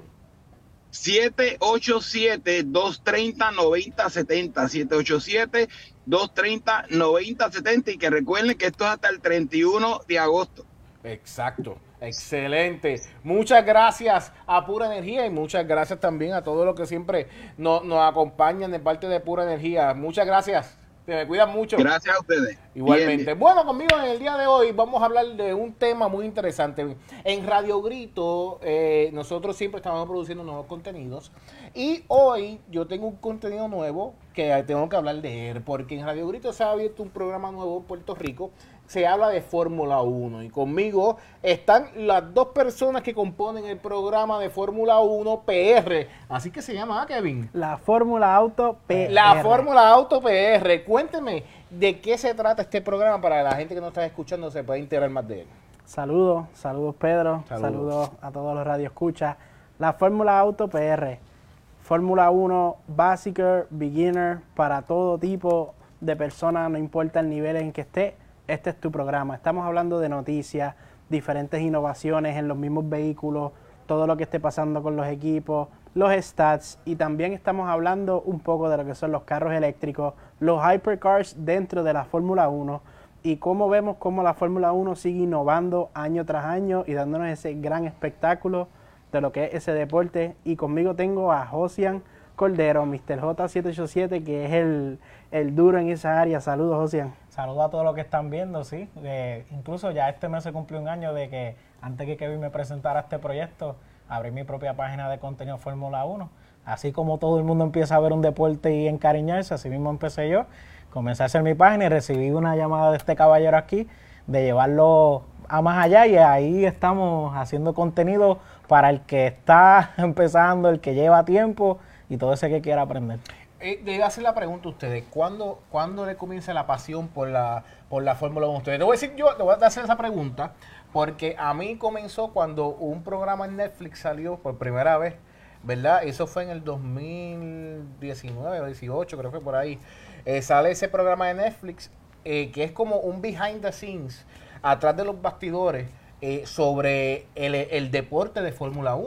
siete ocho siete, dos tres cero, nueve cero siete cero, siete ocho siete, dos tres cero, nueve cero siete cero, y que recuerden que esto es hasta el treinta y uno de agosto. Exacto, excelente. Muchas gracias a Pura Energía y muchas gracias también a todos los que siempre nos, nos acompañan de parte de Pura Energía. Muchas gracias. Se me cuidan mucho. Gracias a ustedes. Igualmente. Bien, bien. Bueno, conmigo en el día de hoy vamos a hablar de un tema muy interesante. En Radio Grito, eh, nosotros siempre estamos produciendo nuevos contenidos. Y hoy yo tengo un contenido nuevo que tengo que hablar de él. Porque en Radio Grito se ha abierto un programa nuevo en Puerto Rico. Se habla de Fórmula uno. Y conmigo están las dos personas que componen el programa de Fórmula uno P R. Así que se llama, Kevin. La Fórmula Auto P R. La Fórmula Auto P R. Cuénteme de qué se trata este programa para la gente que nos está escuchando se pueda enterar más de él. Saludos, saludos Pedro, saludos, saludos a todos los radioescuchas. La Fórmula Auto P R. Fórmula uno básico, beginner, para todo tipo de personas, no importa el nivel en que esté. Este es tu programa. Estamos hablando de noticias, diferentes innovaciones en los mismos vehículos, todo lo que esté pasando con los equipos, los stats, y también estamos hablando un poco de lo que son los carros eléctricos, los hypercars dentro de la Fórmula uno, y cómo vemos cómo la Fórmula uno sigue innovando año tras año y dándonos ese gran espectáculo de lo que es ese deporte. Y conmigo tengo a Josian Cordero, mister J siete ocho siete, que es el, el duro en esa área. Saludos, Josian. Saludos a todos los que están viendo, sí. Eh, incluso ya este mes se cumplió un año de que antes que Kevin me presentara este proyecto, abrí mi propia página de contenido Fórmula uno. Así como todo el mundo empieza a ver un deporte y encariñarse, así mismo empecé yo. Comencé a hacer mi página y recibí una llamada de este caballero aquí de llevarlo a más allá, y ahí estamos haciendo contenido para el que está empezando, el que lleva tiempo y todo ese que quiera aprender. Eh, le iba a hacer la pregunta a ustedes, ¿cuándo, ¿cuándo le comienza la pasión por la por la Fórmula uno? Ustedes, le voy a decir yo, le voy a hacer esa pregunta, porque a mí comenzó cuando un programa en Netflix salió por primera vez, ¿verdad? Eso fue en el dos mil diecinueve o dieciocho, creo que por ahí. Eh, sale ese programa de Netflix, eh, que es como un behind the scenes, atrás de los bastidores, eh, sobre el, el deporte de Fórmula uno.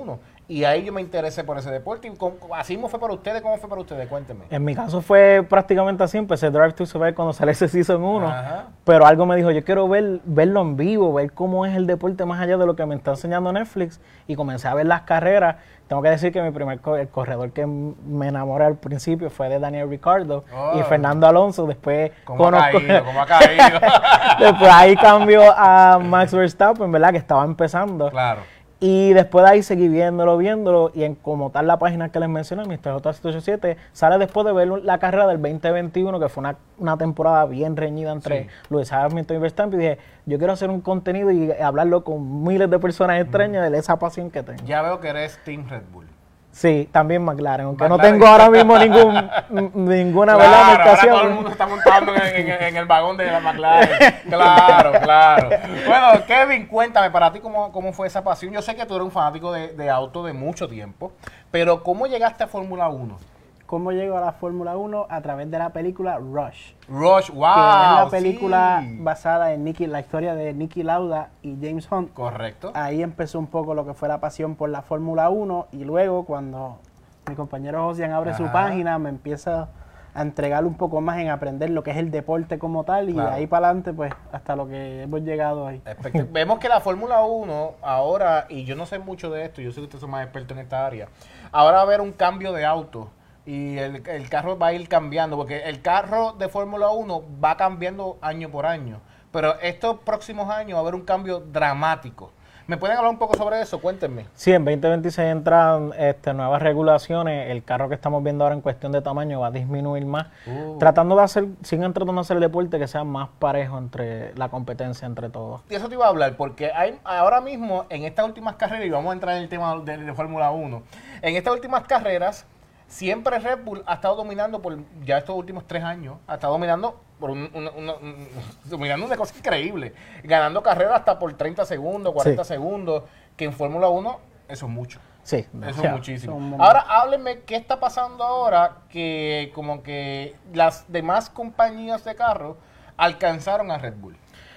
y ahí yo me interesé por ese deporte. Y con, así mismo fue para ustedes, ¿cómo fue para ustedes? Cuéntenme. En mi caso fue prácticamente así, empecé Drive to Survive cuando salió ese Season uno, Ajá. pero algo me dijo, yo quiero ver verlo en vivo, ver cómo es el deporte más allá de lo que me está enseñando Netflix, y comencé a ver las carreras. Tengo que decir que mi primer co el corredor que me enamoré al principio fue de Daniel Ricciardo oh. y Fernando Alonso, después ¿Cómo ha caído? ¿Cómo ha caído? Después ahí cambió a Max Verstappen, ¿verdad? Que estaba empezando. Claro. Y después de ahí seguí viéndolo, viéndolo, y en como tal la página que les mencioné, mister J siete ocho siete, sale después de ver la carrera del veinte veintiuno, que fue una, una temporada bien reñida entre sí. Lewis Hamilton y Verstappen, y dije, yo quiero hacer un contenido y hablarlo con miles de personas extrañas mm. de esa pasión que tengo. Ya veo que eres Team Red Bull. Sí, también McLaren, aunque McLaren. no tengo ahora mismo ningún ninguna claro, ¿verdad? Estación. Ahora todo el mundo está montando en, en, en el vagón de la McLaren. Claro, claro. Bueno, Kevin, cuéntame, para ti cómo, cómo fue esa pasión. Yo sé que tú eres un fanático de, de auto de mucho tiempo, pero ¿cómo llegaste a Fórmula uno? ¿Cómo llego a la Fórmula uno? A través de la película Rush. Rush, wow. Que es la película sí. basada en Niki, la historia de Niki Lauda y James Hunt. Correcto. Ahí empezó un poco lo que fue la pasión por la Fórmula uno, y luego cuando mi compañero Josian abre Ajá. su página, me empieza a entregar un poco más en aprender lo que es el deporte como tal, y claro. de ahí para adelante, pues, hasta lo que hemos llegado ahí. Vemos que la Fórmula uno ahora, y yo no sé mucho de esto, yo sé que ustedes son más expertos en esta área, ahora va a haber un cambio de auto. Y el, el carro va a ir cambiando, porque el carro de Fórmula uno va cambiando año por año. Pero estos próximos años va a haber un cambio dramático. ¿Me pueden hablar un poco sobre eso? Cuéntenme. Sí, en veinte veintiséis entran este, nuevas regulaciones. El carro que estamos viendo ahora en cuestión de tamaño va a disminuir más. Uh. Tratando de hacer, siguen tratando de hacer el deporte que sea más parejo entre la competencia entre todos. Y eso te iba a hablar, porque hay ahora mismo en estas últimas carreras, y vamos a entrar en el tema de, de Fórmula uno, en estas últimas carreras, siempre Red Bull ha estado dominando por ya estos últimos tres años, ha estado dominando por un, una, una, un, dominando una cosa increíble, ganando carreras hasta por treinta segundos, cuarenta sí. segundos, que en Fórmula uno eso es mucho. Sí, eso es muchísimo. Ahora háblenme qué está pasando ahora que como que las demás compañías de carros alcanzaron a Red Bull.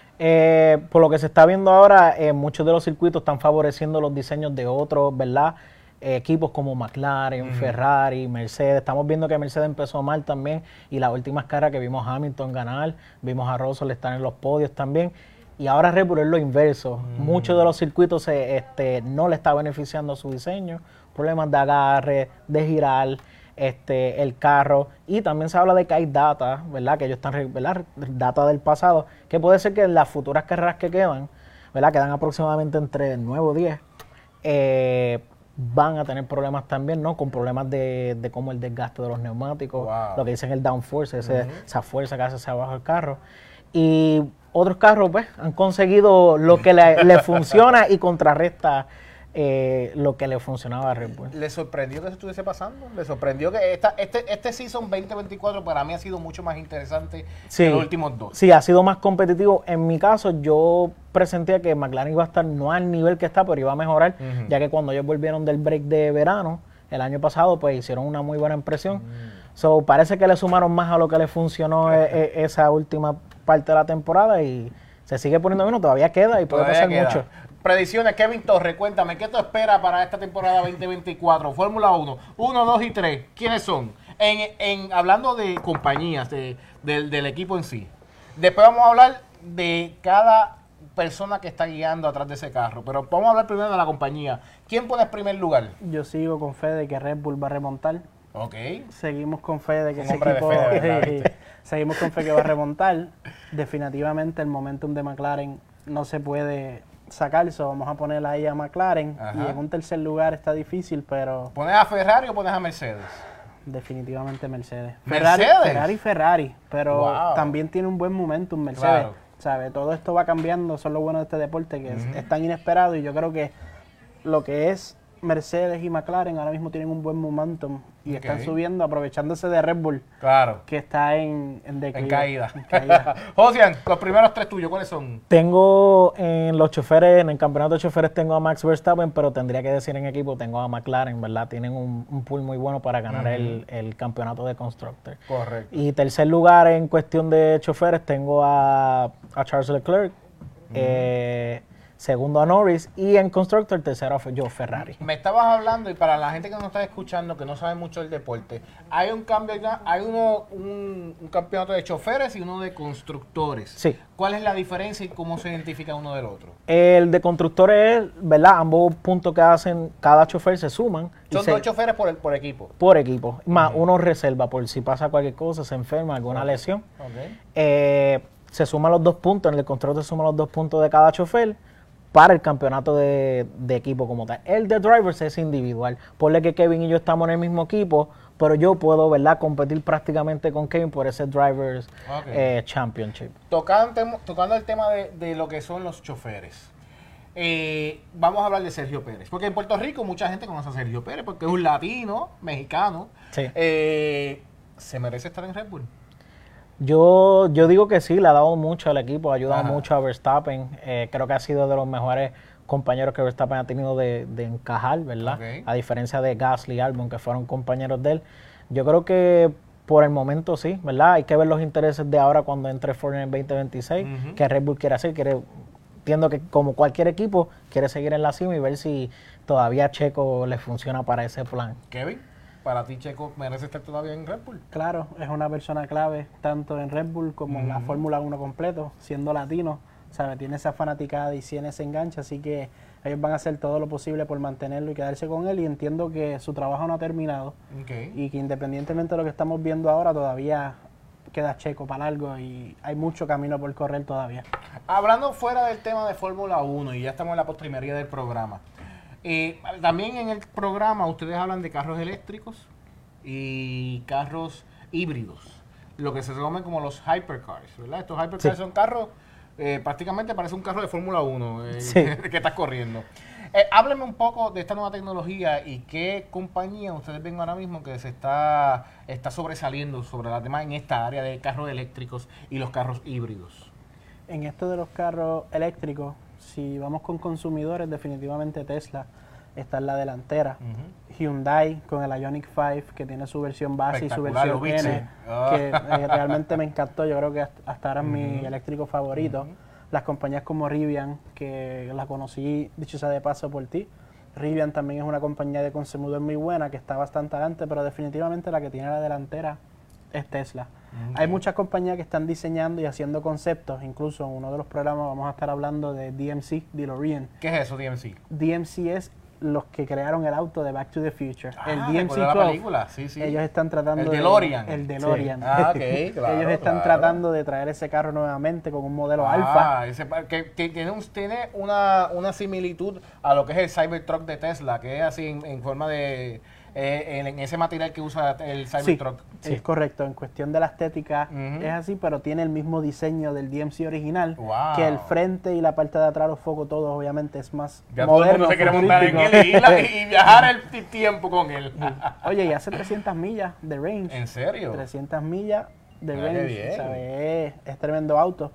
Eh, por lo que se está viendo ahora, eh, muchos de los circuitos están favoreciendo los diseños de otros, ¿verdad? Equipos como McLaren, uh-huh. Ferrari, Mercedes. Estamos viendo que Mercedes empezó mal también, y las últimas carreras que vimos a Hamilton ganar, vimos a Russell estar en los podios también, y ahora Red Bull es lo inverso. Uh-huh. Muchos de los circuitos se, este, no le está beneficiando a su diseño, problemas de agarre, de girar este, el carro, y también se habla de que hay data, ¿verdad? Que ellos están, ¿verdad? Data del pasado, que puede ser que en las futuras carreras que quedan, ¿verdad? Quedan aproximadamente entre nueve o diez, eh, van a tener problemas también, ¿no? Con problemas de, de como el desgaste de los neumáticos, wow. lo que dicen el downforce, ese, uh-huh. esa fuerza que hace hacia abajo el carro. Y otros carros, pues, han conseguido lo que le, le funciona y contrarresta eh, lo que le funcionaba a Red Bull. ¿Le sorprendió que eso estuviese pasando? ¿Le sorprendió que esta, este, este season veinte veinticuatro para mí ha sido mucho más interesante sí, que los últimos dos? Sí, ha sido más competitivo. En mi caso, yo presentía que McLaren iba a estar no al nivel que está, pero iba a mejorar, uh-huh. ya que cuando ellos volvieron del break de verano, el año pasado, pues hicieron una muy buena impresión. Uh-huh. So, parece que le sumaron más a lo que le funcionó uh-huh. e, e, esa última parte de la temporada, y se sigue poniendo bueno, todavía queda y puede todavía pasar queda. mucho. Predicciones, Kevin Torres, cuéntame, ¿qué tú esperas para esta temporada veinte veinticuatro? Fórmula uno, uno, dos y tres, ¿quiénes son? En, en, hablando de compañías, de, de, del equipo en sí. Después vamos a hablar de cada persona que está guiando atrás de ese carro, pero vamos a hablar primero de la compañía. ¿Quién pone en primer lugar? Yo sigo con fe de que Red Bull va a remontar. Ok. Seguimos con fe de que Un ese hombre equipo... de fe, de verdad, ¿viste? Seguimos con fe que va a remontar. Definitivamente el momentum de McLaren no se puede sacar, eso vamos a poner ahí a McLaren. Ajá. Y en un tercer lugar está difícil, pero... ¿Pones a Ferrari o pones a Mercedes? Definitivamente Mercedes. ¿Mercedes? Ferrari, Ferrari, Ferrari, pero wow. también tiene un buen momentum Mercedes. Claro. ¿Sabe? Todo esto va cambiando, eso es lo bueno de este deporte, que uh-huh. es, es tan inesperado, y yo creo que lo que es Mercedes y McLaren ahora mismo tienen un buen momentum y okay. están subiendo, aprovechándose de Red Bull, claro. que está en, en declive. En caída. En caída. Josian, los primeros tres tuyos, ¿cuáles son? Tengo en los choferes, en el campeonato de choferes tengo a Max Verstappen, pero tendría que decir en equipo tengo a McLaren, ¿verdad? Tienen un, un pool muy bueno para ganar uh-huh. el, el campeonato de Constructor. Correcto. Y tercer lugar en cuestión de choferes tengo a, a Charles Leclerc. Uh-huh. eh, segundo a Norris y en Constructor tercero a Joe Ferrari. Me estabas hablando, y para la gente que nos está escuchando, que no sabe mucho del deporte, hay un cambio ya, hay uno un, un campeonato de choferes y uno de constructores. Sí. ¿Cuál es la diferencia y cómo se identifica uno del otro? El de constructores es, ¿verdad? Ambos puntos que hacen cada chofer se suman. Son se, dos choferes por, el, por equipo. Por equipo. Más Uh-huh. uno reserva por si pasa cualquier cosa, se enferma, alguna Okay. lesión. Okay. Eh, se suman los dos puntos, en el constructor se suman los dos puntos de cada chofer para el campeonato de, de equipo como tal. El de drivers es individual. Ponle que Kevin y yo estamos en el mismo equipo, pero yo puedo, ¿verdad?, competir prácticamente con Kevin por ese Drivers Okay. eh, Championship. Tocando, tocando el tema de, de lo que son los choferes, eh, vamos a hablar de Sergio Pérez, porque en Puerto Rico mucha gente conoce a Sergio Pérez porque es un latino, mexicano. Sí. Eh, ¿Se merece estar en Red Bull? Yo, yo digo que sí, le ha dado mucho al equipo, ha ayudado Ajá. mucho a Verstappen. Eh, creo que ha sido de los mejores compañeros que Verstappen ha tenido de, de encajar, ¿verdad? Ok. A diferencia de Gasly y Albon, que fueron compañeros de él. Yo creo que por el momento sí, ¿verdad? Hay que ver los intereses de ahora cuando entre Ford en el veinte veintiséis, Ujú. que Red Bull quiere hacer. Quiere, entiendo que como cualquier equipo, quiere seguir en la cima y ver si todavía Checo le funciona para ese plan. Kevin, ¿para ti Checo merece estar todavía en Red Bull? Claro, es una persona clave tanto en Red Bull como en la Ujú. Fórmula uno completo, siendo latino, ¿sabe? Tiene esa fanaticada y tiene ese enganche, así que ellos van a hacer todo lo posible por mantenerlo y quedarse con él, y entiendo que su trabajo no ha terminado Okay. y que independientemente de lo que estamos viendo ahora, todavía queda Checo para largo y hay mucho camino por correr todavía. Hablando fuera del tema de Fórmula uno, y ya estamos en la postrimería del programa, eh, también en el programa ustedes hablan de carros eléctricos y carros híbridos, lo que se llaman como los hypercars, ¿verdad? Estos hypercars Sí. son carros, eh, prácticamente parece un carro de Fórmula uno eh, Sí. que estás corriendo. Eh, hábleme un poco de esta nueva tecnología y qué compañía ustedes ven ahora mismo que se está, está sobresaliendo sobre las demás en esta área de carros eléctricos y los carros híbridos. En esto de los carros eléctricos, si vamos con consumidores, definitivamente Tesla está en la delantera. Hyundai con el Ioniq cinco, que tiene su versión base y su Espectacular, versión lo vi, N, sí. Ah. que eh, realmente me encantó. Yo creo que hasta, hasta ahora es mi Ujú. eléctrico favorito. Ujú. Las compañías como Rivian, que la conocí, dicho sea de paso, por ti. Rivian también es una compañía de consumidor muy buena, que está bastante adelante, pero definitivamente la que tiene la delantera es Tesla. Ok. Hay muchas compañías que están diseñando y haciendo conceptos. Incluso en uno de los programas vamos a estar hablando de D M C, DeLorean. ¿Qué es eso, D M C? D M C es los que crearon el auto de Back to the Future. Ah, el D M C recuerdo la doce, película, sí, sí. ellos están tratando El de... DeLorean. El DeLorean. Sí. Ah, ok, claro, ellos están claro. tratando de traer ese carro nuevamente con un modelo Ah, alfa. ese pa- que, que tiene, un- tiene una, una similitud a lo que es el Cybertruck de Tesla, que es así en, en forma de... eh, en, en ese material que usa el Sí, Cybertruck. es correcto. En cuestión de la estética Ujú. es así, pero tiene el mismo diseño del D M C original. Wow. Que el frente y la parte de atrás, los focos, todo obviamente es más Ya todo el moderno. mundo se quiere montar en futurístico. él y, la- y viajar el ti- tiempo con él. Oye, y hace trescientas millas de range. ¿En serio? trescientas millas de Mira qué range. bien. ¿Sabe? Es, es tremendo auto.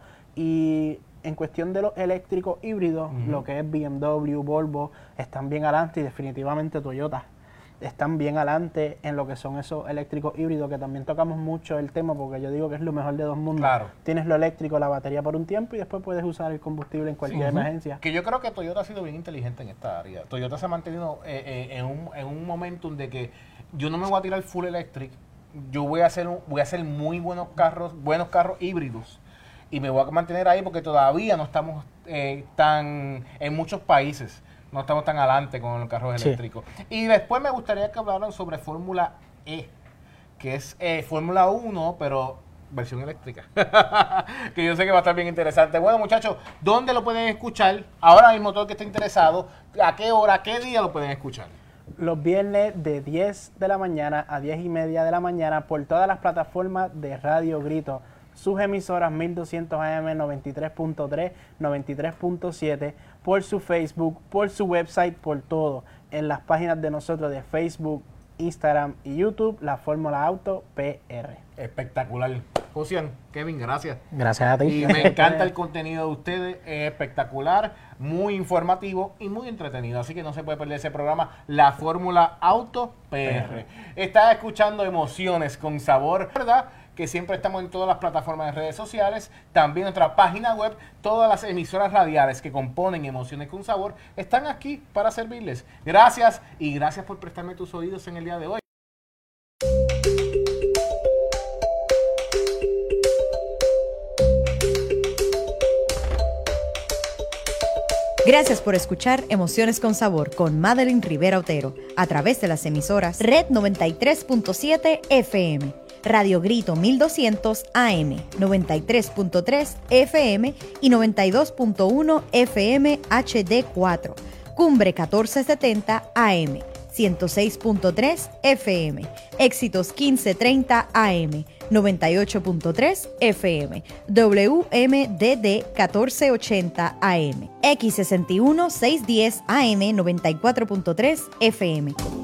Y en cuestión de los eléctricos híbridos, Ujú. lo que es B M W, Volvo, están bien adelante, y definitivamente Toyota están bien adelante en lo que son esos eléctricos híbridos, que también tocamos mucho el tema, porque yo digo que es lo mejor de dos mundos. Claro. Tienes lo eléctrico, la batería por un tiempo, y después puedes usar el combustible en cualquier Sí. emergencia. Que yo creo que Toyota ha sido bien inteligente en esta área. Toyota se ha mantenido eh, eh, en, un, en un momentum de que yo no me voy a tirar full electric, yo voy a hacer un- voy a hacer muy buenos carros, buenos carros híbridos, y me voy a mantener ahí porque todavía no estamos eh, tan en muchos países. No estamos tan adelante con los carros Sí. eléctricos. Y después me gustaría que hablaran sobre Fórmula E, que es eh, Fórmula uno, pero versión eléctrica. Que yo sé que va a estar bien interesante. Bueno, muchachos, ¿dónde lo pueden escuchar? Ahora mismo todo el que esté interesado, ¿a qué hora, a qué día lo pueden escuchar? Los viernes de diez de la mañana a diez y media de la mañana por todas las plataformas de Radio Grito. Sus emisoras mil doscientos A M, noventa y tres punto tres, noventa y tres punto siete, por su Facebook, por su website, por todo. En las páginas de nosotros de Facebook, Instagram y YouTube, la Fórmula Auto P R. Espectacular. Josian, Kevin, gracias. Gracias a ti. Y me encanta el contenido de ustedes, es espectacular, muy informativo y muy entretenido. Así que no se puede perder ese programa, La Fórmula Auto P R. Está escuchando Emociones con Sabor, ¿verdad? que siempre estamos en todas las plataformas de redes sociales, también nuestra página web, todas las emisoras radiales que componen Emociones con Sabor están aquí para servirles. Gracias y gracias por prestarme tus oídos en el día de hoy. Gracias por escuchar Emociones con Sabor con Madeline Rivera Otero a través de las emisoras Red noventa y tres punto siete F M, Radio Grito mil doscientos A M, noventa y tres punto tres F M y noventa y dos punto uno F M H D cuatro, Cumbre catorce setenta A M, ciento seis punto tres F M, Éxitos quince treinta A M, noventa y ocho punto tres F M, W M D D catorce ochenta A M, X sesenta y uno seiscientos diez A M, noventa y cuatro punto tres F M.